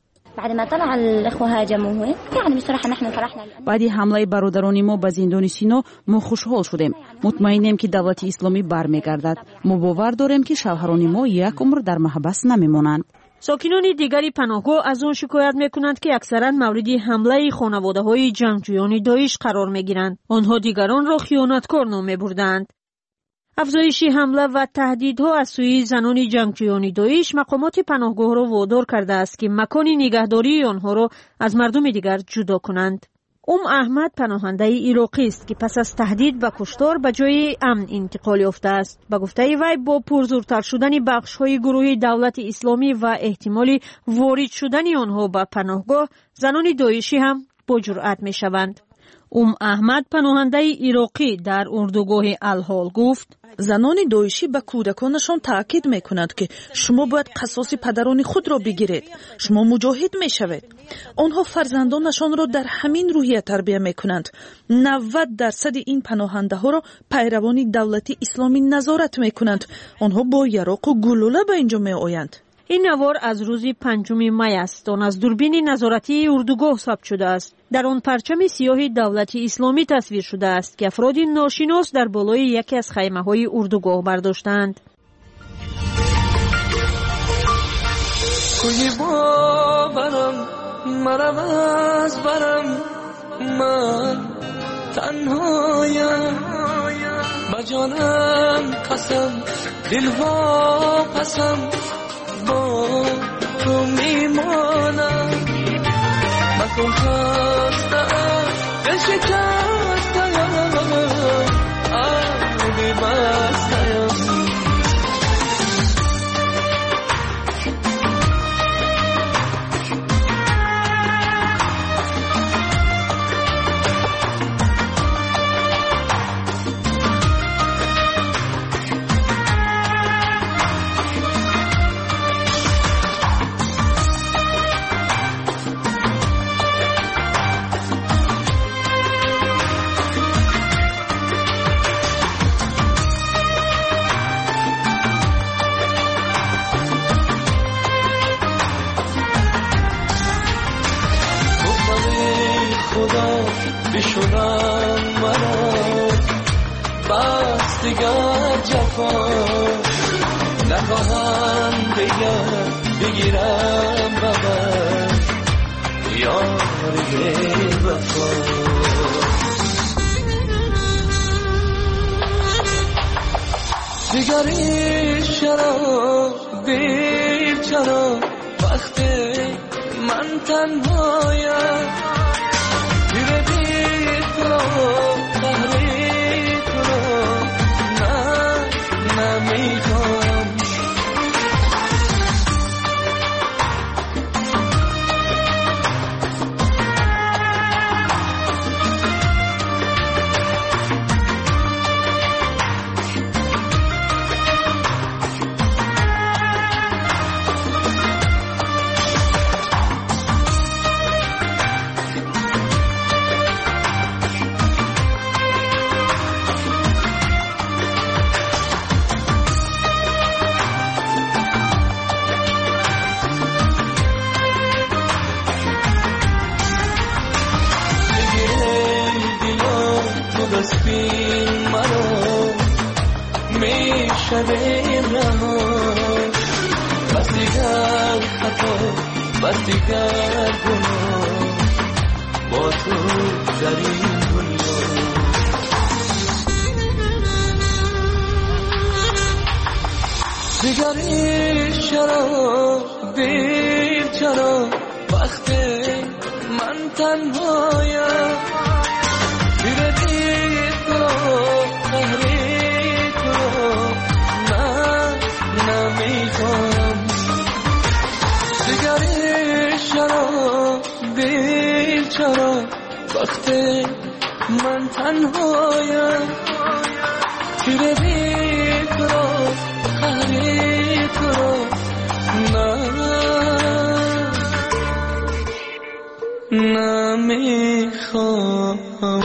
بعد حمله برادران ما به زندان سینا ما خوشحال شدیم. مطمئنیم که دولت اسلامی برمیگردد. ما باور داریم که شوهران ما یک عمر در محبس نمیمانند. ساکنان دیگری پناهگاه از آن شکایت میکنند که اکثرا مورد حمله خانواده های جنگجویان داعش قرار میگیرند. آنها دیگران را خیانتکار نام میبردند. افزایش حمله و تهدیدها از سوی زنان جنگجویان داعش مقامات پناهگاه را وادار کرده است که مکان نگهداری آنها را از مردم دیگر جدا کنند. احمد پناهنده عراقی است که پس از تهدید و کشتار به جای امن انتقال یافته است. به گفته وی با پرزورتر شدن بخش‌های گروه دولت اسلامی و احتمال وارد شدن آنها به پناهگاه، زنان داعشی هم با جرأت می‌شوند. احمد پناهنده عراقی در اردوگاه الحال گفت: زنان داعشی به کودکانشان تاکید میکنند که شما باید قصاص پدران خود را بگیرید. شما مجاهد میشوید. آنها فرزندانشان را در همین روحیه تربیت میکنند. 90% این پناهنده ها را پیروان دولت اسلامی نظارت میکنند. آنها با یراق و گلوله به اینجا میآیند. این نوار از روز 5 می است. آن از دوربین نظارتی اردوگاه ثبت شده است. در آن پرچم سیاه دولت اسلامی تصویر شده است که افراد ناشناس در بالای یکی از خیمه های اردوگاه برداشتند. کوی باورم مرم از برم، من تنهایم با جانم قسم، دلها قسم با تو میمانم. مکن خستم دل شکستم، آبی بستم. بشونم مرا بس دیگر جفا نخواهم بگیرم ببر یار وفا. دیگری چرا دیر چرا وقتی من تنهایم، بس دیگر گناه با تو در این دنیا. دیگری چرا دیر چرا وقتی من تنهایم، دیر دیر تو قهری تو من نمیخوام. چرا وقتی من تنهایم تیره بیکرار قهری تو را نمیخوام.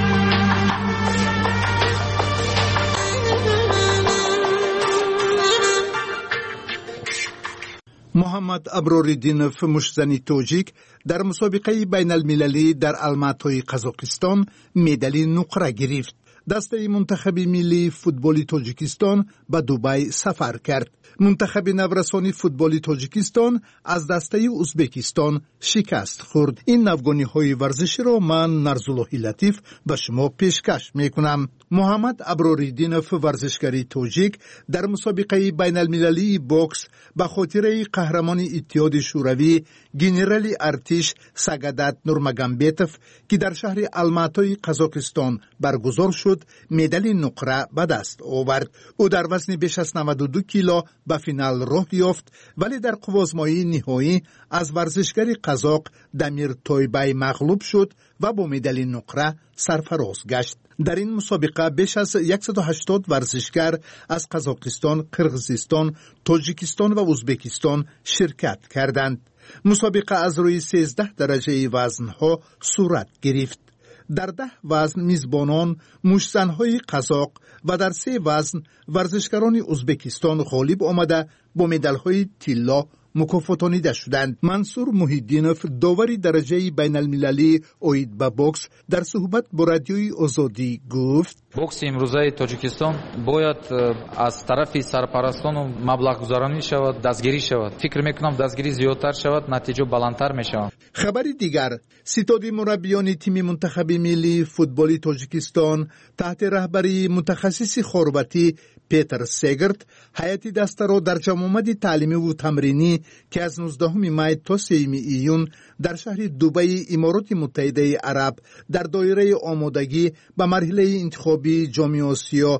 محمد ابراریدینов مشزنی توجیک در مسابقه بین المللی در الماتای قزاقستان مدال نقره گرفت. دسته منتخب ملی فوتبال تاجیکستان به دبی سفر کرد. منتخب نورسانی فوتبال تاجیکستان از دسته ازبکستان شکست خورد. این نوگانی های ورزشی را من نرزالله لطیف به شما پیشکش می کنم. محمد ابراریدینов ورزشکاری تاجیک در مسابقه بین المللی بوکس به خاطر قهرمان اتحاد شوروی گنرال ارتش سگادات نورماگامبتوف که در شهر الماتای قزاقستان برگزار شد مدال نقره به دست آورد. او در وزن بیش از 92 کیلو به فینال راه یافت، ولی در قوازمایی نهایی از ورزشگر قزاق دمیر تویبای مغلوب شد و با مدال نقره سرفراز گشت. در این مسابقه بیش از 180 ورزشگر از قزاقستان، قرغیزستان، تاجیکستان و ازبکستان شرکت کردند. مسابقه از روی 13 درجه وزنها صورت گرفت. در 10 وزن میزبانان مشزنهای قزاق و در 3 وزن ورزشکاران ازبکستان غالب آمده با مدالهای طلا مکافاتانیده شدند. منصور محیدینов داوری درجه بین المللی اوید به بوکس در صحبت با رادیوی آزادی گفت: بوکس امروزه تاجیکستان باید از طرف سرپرستان مبلغ گذارانی شود، دستگیری شود. فکر میکنم دستگیری زیادتر شود، نتیجه بلندتر میشود. خبری دیگر، ستاد مربیان تیم منتخب ملی فوتبال تاجیکستان تحت رهبری متخصص خربتی پیتر سگرت هیئت دسته را در جمع آمد تعلیمی و تمرینی که از 19 می تا 3 ایون در شهر دبی امارات متحده عرب در دایره آمادگی به مرحله انتخابی جام آسیا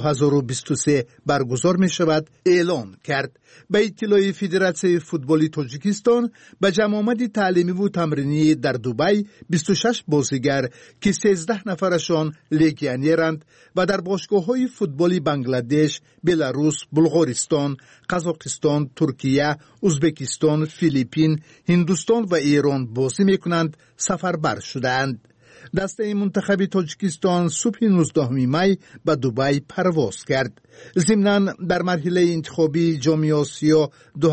2023 برگزار می شود اعلان کرد. به اطلاع فدراسیون فوتبال تاجیکستان به جمع آمد تعلیمی و تمرینی در دبی 26 بازیگر که 13 نفرشان لگیونرند و در باشگاه‌های فوتبالی بنگلادش، بلاروس، بلغارستان، قزاقستان، ترکیه، ازبکستان، فیلیپین، هندوستان و ایران بازی می‌کنند سفربر شدند. دسته منتخب تاجیکستان صبح 19 می به دبی پرواز کرد. ضمناً در مرحله انتخابی جام آسیا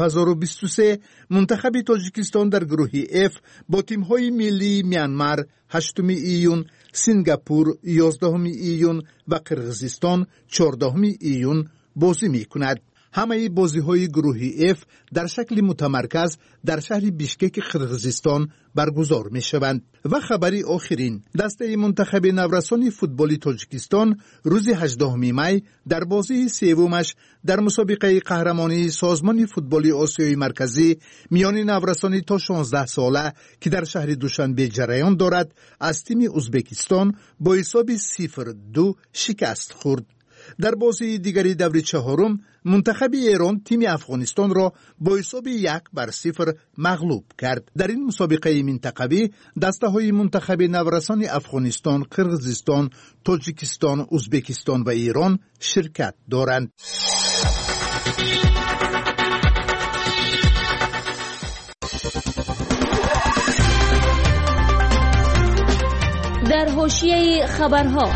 2023 منتخب تاجیکستان در گروه F با تیم‌های ملی میانمار 8 ایون، سنگاپور 11 ایون و قرغیزستان 14 ایون بازی می‌کند. همه بازی‌های گروه F در شکل متمرکز در شهر بیشکک قرغیزستان برگزار می‌شوند. و خبری آخرین، دسته منتخب نورسانی فوتبال تاجیکستان روز 18 می در بازی سومش در مسابقه قهرمانی سازمان فوتبال آسیای مرکزی میان نورسانی تا 16 ساله که در شهر دوشنبه جریان دارد از تیم ازبکستان با حساب 0-2 شکست خورد. در بازی دیگری دور چهارم منتخب ایران تیم افغانستان را با حساب 1-0 مغلوب کرد. در این مسابقه منطقوی دسته های منتخب نورسان افغانستان، قرغیزستان، تاجیکستان، ازبکستان و ایران شرکت دارند. در حاشیه خبرها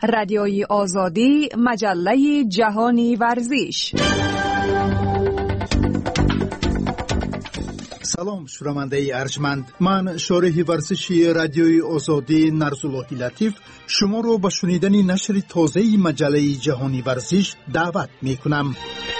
رادیوی آزادی، مجله جهانی ورزش. سلام شنونده ارجمند، من شارح ورزشی رادیوی آزادی نرزاللهی لطیف شما رو به شنیدن نشر تازه مجله جهانی ورزش دعوت می کنم.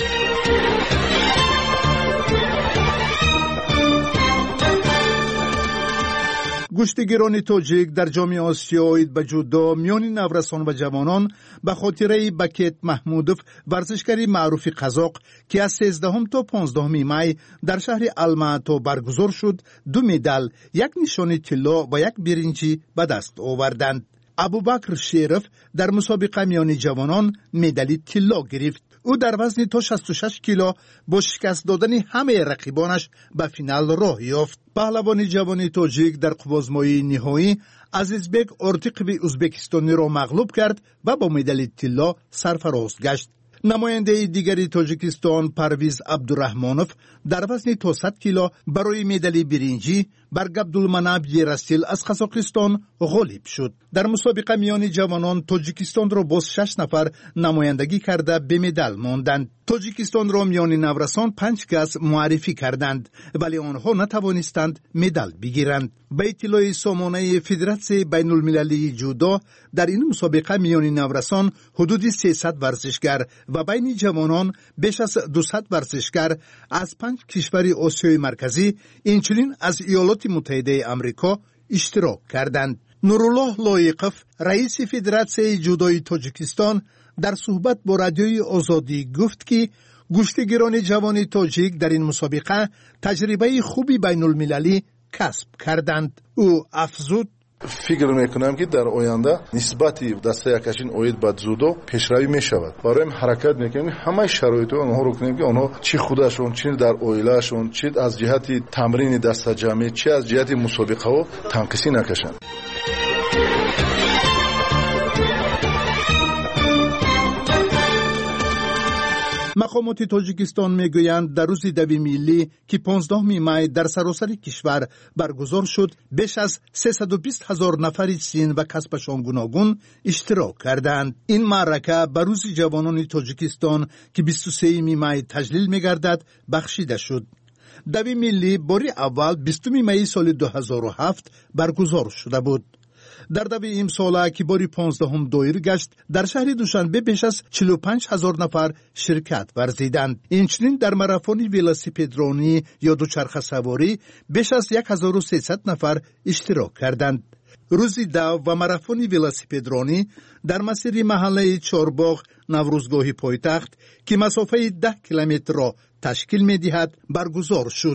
گشتگیران تاجیک در جام آسیا به جودو میان نورسان و جوانان به خاطره بکت محمودوف ورزشکاری معروف قزاق که از 13 تا 15 می در شهر الماتا برگزار شد 2 مدال، 1 نشان طلا و 1 برنجی به دست آوردند. ابوبکر شریف در مسابقه میان جوانان مدال طلا گرفت. او در وزن تا 66 کیلو با شکست دادن همه رقیبانش به فینال راه یافت. پهلوان جوان تاجیک در قوازمایی نهایی عزیزبک ارتقی ازبکستانی را مغلوب کرد و با مدال طلا سرفراز گشت. نماینده دیگری تاجیکستان پرویز عبدالرحمانوف در وزن تا 100 کیلو برای مدال برنجی بر عبدالمناب یرسیل از قزاقستان غالب شد. در مسابقه میان جوانان تاجیکستان را باز 6 نفر نمایندگی کرده به مدال ماندند. تاجیکستان را میان نورسان 5 کس معرفی کردند ولی آنها نتوانستند مدال بگیرند. به اطلاع سامانه فدراسیون بین المللی جودو در این مسابقه میان نورسان حدود 300 ورزشگر و بین جوانان بیش از 200 ورزشگر از 5 کشور آسیای مرکزی اینچنین از ایالات متحده آمریکا اشتراک کردند. نورالله لایقف رئیس فدراسیون جودوی تاجیکستان در صحبت با رادیوی آزادی گفت که گشتگیران جوان تاجیک در این مسابقه تجربه خوبی بین المللی کسب کردند. او افزود: فکر میکنم که در آینده نسبت دسته یکشین اوید با جودو پیشروی میشود. برای حرکت میکنیم همه شرایط اونها رو کنیم که اونها چی خودشون، چی در اویلاشون، چی از جهت تمرین دسته جمعی، چی از جهت مسابقه ها تنقیصی نکشند. مقامات تاجیکستان میگویند در روز 2 ملی که 15 می در سراسر کشور برگزار شد بیش از 320,000 نفر سین و کسبشان گوناگون اشتراک کردند. این معرکه به روز جوانان تاجیکستان که 23 می تجلیل میگردد بخشیده شد. 2 ملی باری اول 20 می سال 2007 برگزار شده بود. در دوی امساله که باری 15 دایر گشت در شهر دوشنبه بیش از 45,000 نفر شرکت ورزیدند. اینچنین در ماراتون ولاسیپدرانی یا دوچرخه سواری بیش از 1300 نفر اشتراک کردند. روزی دو و ماراتون ولاسیپدرانی در مسیر محله چارباغ نوروزگاه پایتخت که مسافه 10 کیلومتر را تشکیل می‌دهد برگزار شد.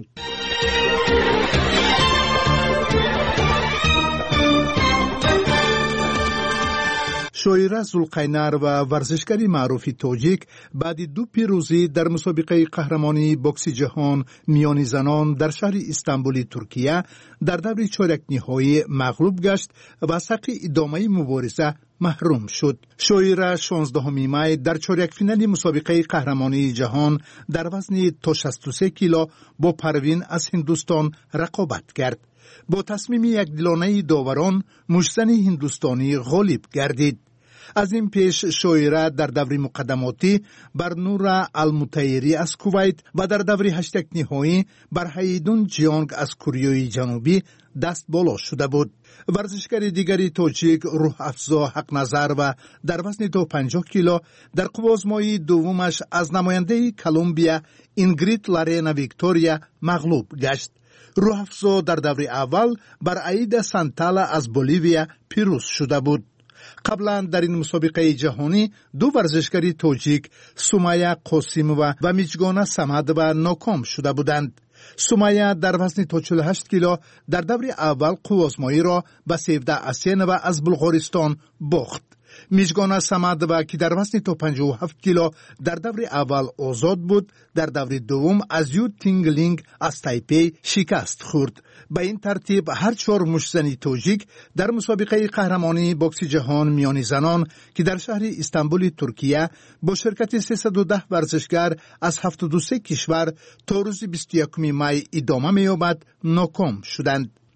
شاعره زلقینر و ورزشکاری معروف تاجیک بعد 2 پیروزی در مسابقه قهرمانی بوکس جهان میان زنان در شهر استانبول ترکیه در دور چهارک نهایی مغلوب گشت و از حق ادامه مبارزه محروم شد. شاعره 16 می در چهارک فینال مسابقه قهرمانی جهان در وزن تا 63 کیلو با پروین از هندوستان رقابت کرد. با تصمیم یکدلانه داوران مجزن هندوستانی غالب گردید. از این پیش شاعره در دور مقدماتی بر نورا المطیری از کویت و در دور هشتک نهایی بر هیدون جیانگ از کوریای جنوبی دست بالا شده بود. ورزشکار دیگری تاجیک روح افزا حق نظر و در وزن تا 50 کیلو در قوازمایی دومش از نماینده کلمبیا اینگریت لارینا ویکتوریا مغلوب گشت. روح افزا در دور اول بر عیدا سانتالا از بولیویا پیروز شده بود. قبلا در این مسابقه جهانی 2 ورزشکاری تاجیک سومایا قاسیمووا و میجگانا سمدووا ناکام شده بودند. سومایا در وزن تا 48 کیلو در دور اول قوازمایی را به 17 اسینووا از بلغارستان باخت. میجگانا سمدووا که در وزن تا 57 کیلو در دور اول آزاد بود در دور دوم از یو تینگلینگ از تایپی شکست خورد. به این ترتیب هر 4 مشتزنی تاجیک در مسابقه قهرمانی بوکس جهان میان زنان که در شهر استانبول ترکیه با شرکت 310 ورزشگر از 72 کشور تا روز 21 می ادامه می‌یابد ناکام شدند.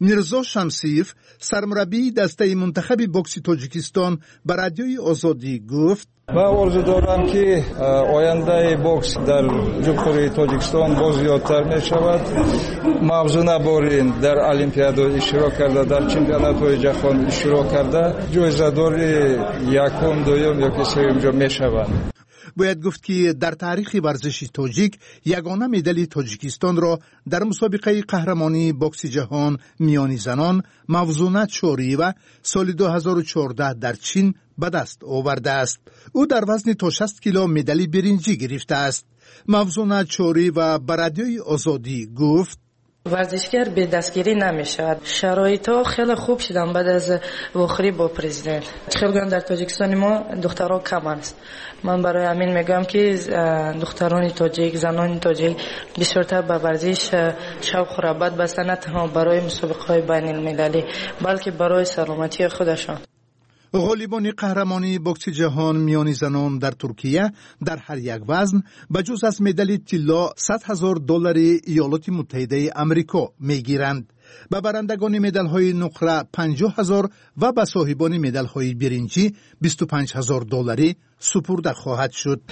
میرزا شمسیف سرمربی دسته منتخب بوکس تاجیکستان به رادیوی آزادی گفت: من آرزو دارم که آینده بوکس در جمهوری تاجیکستان باز زیادتر می شود. موضوع نبارین در المپیادا اشتراک کرده، در چمپیونات جهان اشتراک کرده، جایزه دار یکم، دوم یا که سوم جا می شوند. باید گفت که در تاریخ ورزش تاجیک یگانه مدال تاجیکستان را در مسابقه قهرمانی بوکس جهان میان زنان موزونت شوری و سال 2014 در چین به دست آورده است. او در وزن تا 60 کیلو مدال برنجی گرفته است. موزونت شوری و به رادیوی آزادی گفت: ورزشگر به دستگیری نمیشود. شرایط خیلی خوب شدن بعد از واخری با پرزیدنت. خیلی در تاجیکستان ما دخترها کم است. من برای همین میگم که دختران تاجیک، زنان تاجیک بیشتر به ورزش شوق و رغبت بستن، نه تنها برای مسابقه‌های بین المللی بلکه برای سلامتی خودشان. غالیبان قهرمانی بوکس جهان میان زنان در ترکیه در هر یک وزن بجز از مدال طلا $100,000 ایالات متحده آمریکا میگیرند. به برندگان مدال های نقره 50,000 و به صاحبان مدال های برنجی $25,000 سپرده خواهد شد.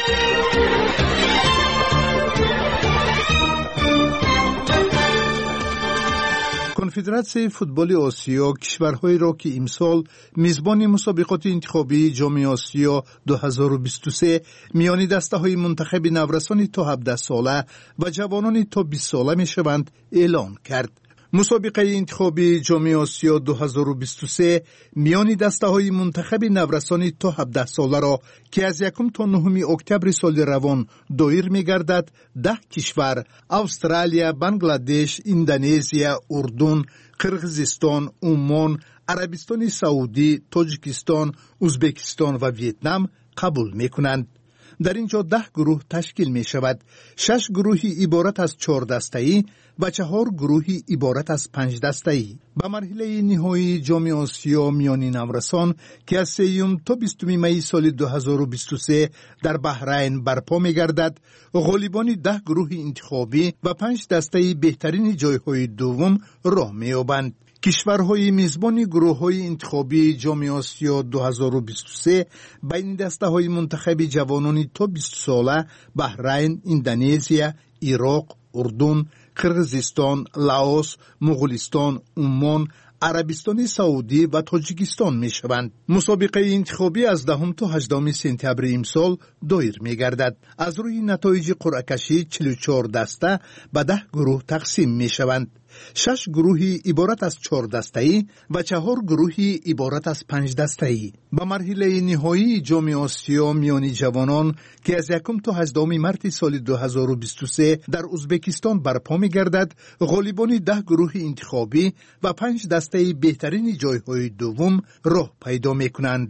کنفدراسیون فوتبال آسیا کشورهایی را که امسال میزبان مسابقات انتخابی جام آسیا 2023 میان دسته‌های منتخب نورسان تا 17 ساله و جوانان تا 20 ساله میشوند اعلان کرد. مسابقه انتخابی جام آسیا 2023 میان دسته‌های منتخب نورسان تا 17 ساله را که از 1 تا 9 اکتبر سال روان دایر می‌گردد 10 کشور استرالیا، بنگلادش، اندونزیا، اردن، قرقیزستان، عمان، عربستان سعودی، تاجیکستان، ازبکستان و ویتنام قبول می‌کنند. در اینجا 10 گروه تشکیل می شود. 6 گروهی عبارت از 4 دسته‌ای و 4 گروهی عبارت از 5 دسته‌ای. به مرحله نهایی جام آسیا میان نورسان که از 3 تا 20 می سال 2023 در بحرین برپا می گردد، غالیبان 10 گروه انتخابی و 5 دسته بهترین جایهای دوم راه می یابند. کشورهای میزبان گروه‌های انتخابی جام آسیا 2023 بین دسته‌های منتخب جوانان تا 20 ساله بحرین، اندونزیا، عراق، اردن، قرقیزستان، لاوس، مغولستان، عمان، عربستان سعودی و تاجیکستان می شوند. مسابقه انتخابی از 10 تا 18 سپتامبر امسال دایر می گردد. از روی نتایج قرعه کشی 44 دسته به 10 گروه تقسیم می شوند. 6 گروهی عبارت از 4 دسته‌ای و 4 گروهی عبارت از 5 دسته‌ای. به مرحله نهایی جام آسیا میان جوانان که از 1 تا 18 مارس سال 2023 در ازبکستان برپا می‌گردد، غالیبان 10 گروه انتخابی و 5 دسته بهترین جایهای دوم راه پیدا می‌کنند.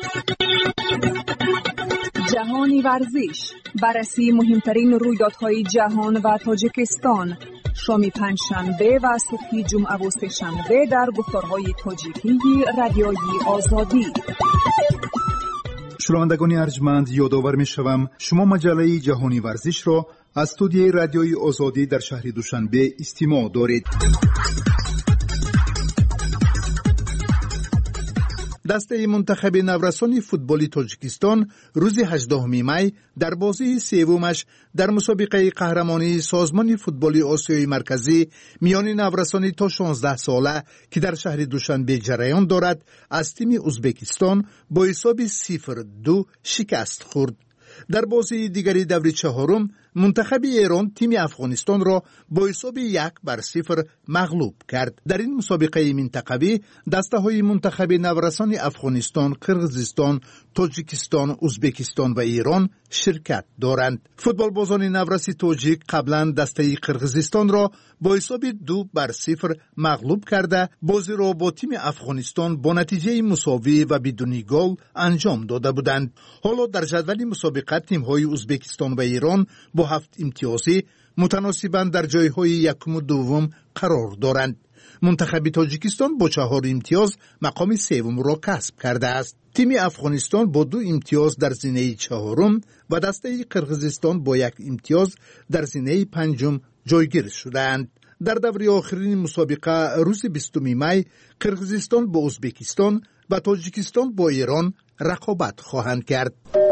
جهانی ورزش، بررسی مهمترین رویدادهای جهان و تاجیکستان، شام پنجشنبه و صبح جمعه و سه‌شنبه در گفتارهای تاجیکی رادیوی آزادی. شنوندگان ارجمند، یادآور می‌شوم شما مجله جهانی ورزش را از استودیوی رادیوی آزادی در شهر دوشنبه استماع دارید. دسته منتخب نورسان فوتبال تاجیکستان روز 18 می در بازی سومش در مسابقه قهرمانی سازمان فوتبال آسیای مرکزی میان نورسان تا 16 ساله که در شهر دوشنبه جریان دارد از تیم ازبکستان با حساب 0-2 شکست خورد. در بازی دیگری دور چهارم منتخب ایران تیم افغانستان را با حساب 1-0 مغلوب کرد. در این مسابقه منطقوی دسته‌های منتخب نورسان افغانستان، قرقیزستان، تاجیکستان، ازبکستان و ایران شرکت دارند. فوتبالبازان نورس تاجیک قبلا دسته قرقیزستان را با حساب 2-0 مغلوب کرده بازی را با تیم افغانستان با نتیجه مساوی و بدون گل انجام داده بودند. حالا در جدول مسابقه تیم‌های ازبکستان و ایران با 7 امتیازی متناسباً در جایهای یکم و دوم قرار دارند. منتخب تاجیکستان با 4 امتیاز مقام سوم را کسب کرده است. تیم افغانستان با 2 امتیاز در زینه چهارم و دسته قرقیزستان با 1 امتیاز در زینه پنجم جایگیر شدند. در دوره آخرین مسابقه روز 20 می قرقیزستان با ازبکستان و تاجیکستان با ایران رقابت خواهند کرد.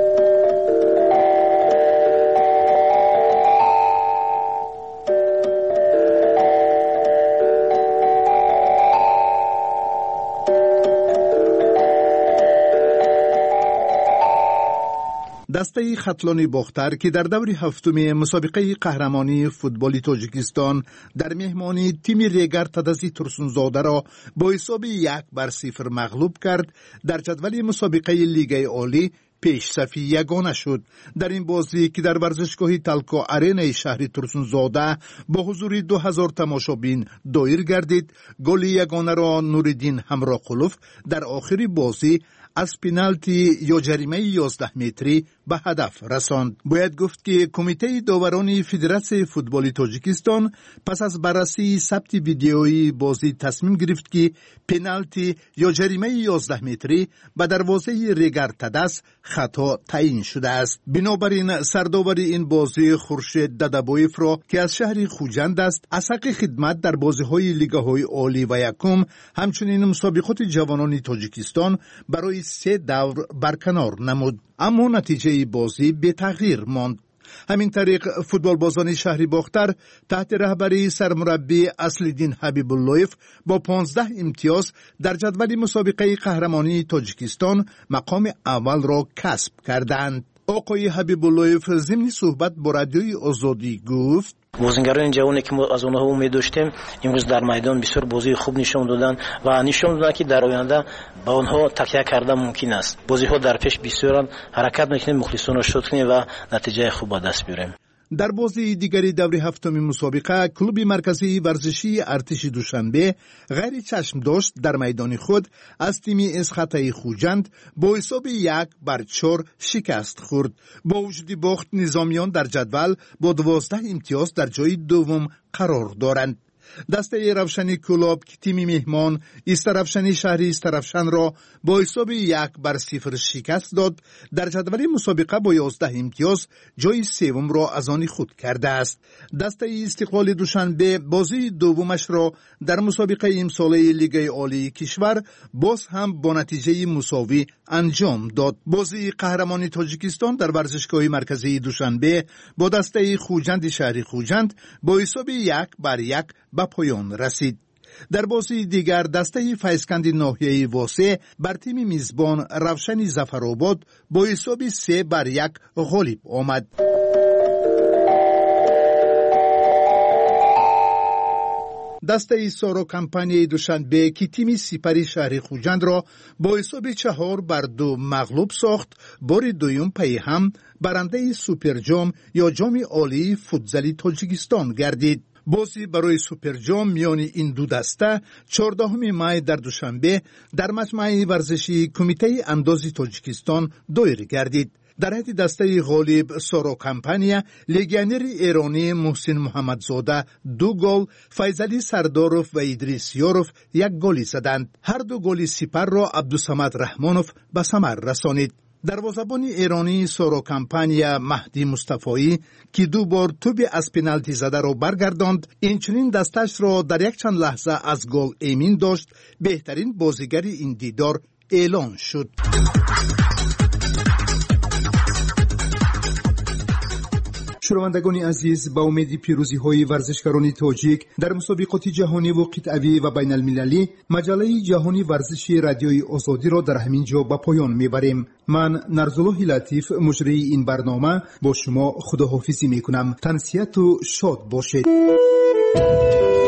دسته خطلانی باختر که در دور هفتم مسابقه قهرمانی فوتبال تاجیکستان در مهمانی تیم ریگر تدزی ترسونزاده را با حساب 1-0 مغلوب کرد، در جدول مسابقه لیگ عالی پیش صفی یگانه شد. در این بازی که در ورزشگاه تلکا آرینای شهر ترسونزاده با حضور 2000 تماشابین دایر گردید، گل یگانه را نوردین همراقلوف در آخر بازی از پنالتی یا جریمه 11 متری به هدف رساند. باید گفت که کمیته داوران فدراسیون فوتبال تاجیکستان پس از بررسی ثبت ویدیویی بازی تصمیم گرفت که پنالتی یا جریمه 11 متری به دروازه ریگر تدس خطا تعیین شده است. بنابراین سرداور این بازی خورشید ددبایف را که از شهر خوجند است از حق خدمت در بازی‌های لیگ‌های عالی و یکم همچنین مسابقات جوانان تاجیکستان برای 3 دور برکنار نمود، اما نتیجه بازی به تغییر ماند. همین طریق فوتبال بازان شهری باختر تحت رهبری سرمربی اصل‌الدین حبیب اللهیف با 15 امتیاز در جدول مسابقه قهرمانی تاجیکستان مقام اول را کسب کردند. آقای حبیب اللهیف ضمن صحبت با رادیوی آزادی گفت: بازیگران جوانی که ما از اونها امید داشتیم امروز در میدان بسیار بازی خوب نشون دادن و نشون دادن که در آینده با اونها تکیه کردن ممکن است. بازی‌ها در پیش بسیار حرکت میکنیم، مخلصانه شد کنیم و نتیجه خوب به دست بیاریم. در بازی دیگری دور هفتم مسابقه کلوب مرکزی ورزشی ارتش دوشنبه غیر چشم داشت در میدان خود از تیم اسخطه خوجند با حساب 1-4 شکست خورد. با وجود باخت نظامیان در جدول با 12 امتیاز در جای دوم قرار دارند. دسته روشنی کلوب که تیم مهمان استرفشنی شهری استرفشن را با حساب 1-0 شکست داد، در جدول مسابقه با 11 امتیاز جای سوم را از آن خود کرده است. دسته استقلال دوشنبه بازی دومش را در مسابقه امساله لیگ عالی کشور باز هم با نتیجه مساوی انجام داد. بازی قهرمانی تاجیکستان در ورزشگاه مرکزی دوشنبه با دسته خوجند شهری خوجند با حساب 1-1 به پایان رسید. در بازی دیگر دسته فیضکند ناحیه واسه بر تیم میزبان روشن ظفرآباد با حساب 3-1 غالب آمد. دسته سارا کمپانی دوشنبه که تیم سپری شهر خوجند را با حساب 4-2 مغلوب ساخت، بار دوم پی هم برنده سوپر جام یا جام عالی فوتزال تاجیکستان گردید. بازی برای سوپر جام میان این دو دسته 14 می در دوشنبه در مجمع ورزشی کمیته اندازی تاجیکستان دایر گردید. در حد دسته غالب سارا کمپانیا لگیونر ایرانی محسن محمدزاده 2 گل، فیضعلی سرداروف و ادریس یاروف 1 گل زدند. هر 2 گل سپر را عبدالصمد رحمانوف به ثمر رسانید. دروازه‌بان ایرانی سارا کمپانیا مهدی مصطفایی که 2 بار توپ از پنالتی زده را برگرداند، اینچنین دستش را در یک چند لحظه از گل امین داشت، بهترین بازیگر این دیدار اعلان شد. شنوندگان عزیز، با امید پیروزی‌های ورزشکاران تاجیک در مسابقات جهانی و قطعی و بین المللی، مجله جهانی ورزشی رادیوی آزادی را در همین جا به پایان میبریم. من نرزالله لطیف مجری این برنامه با شما خداحافظی میکنم. تنسیت و شاد باشید.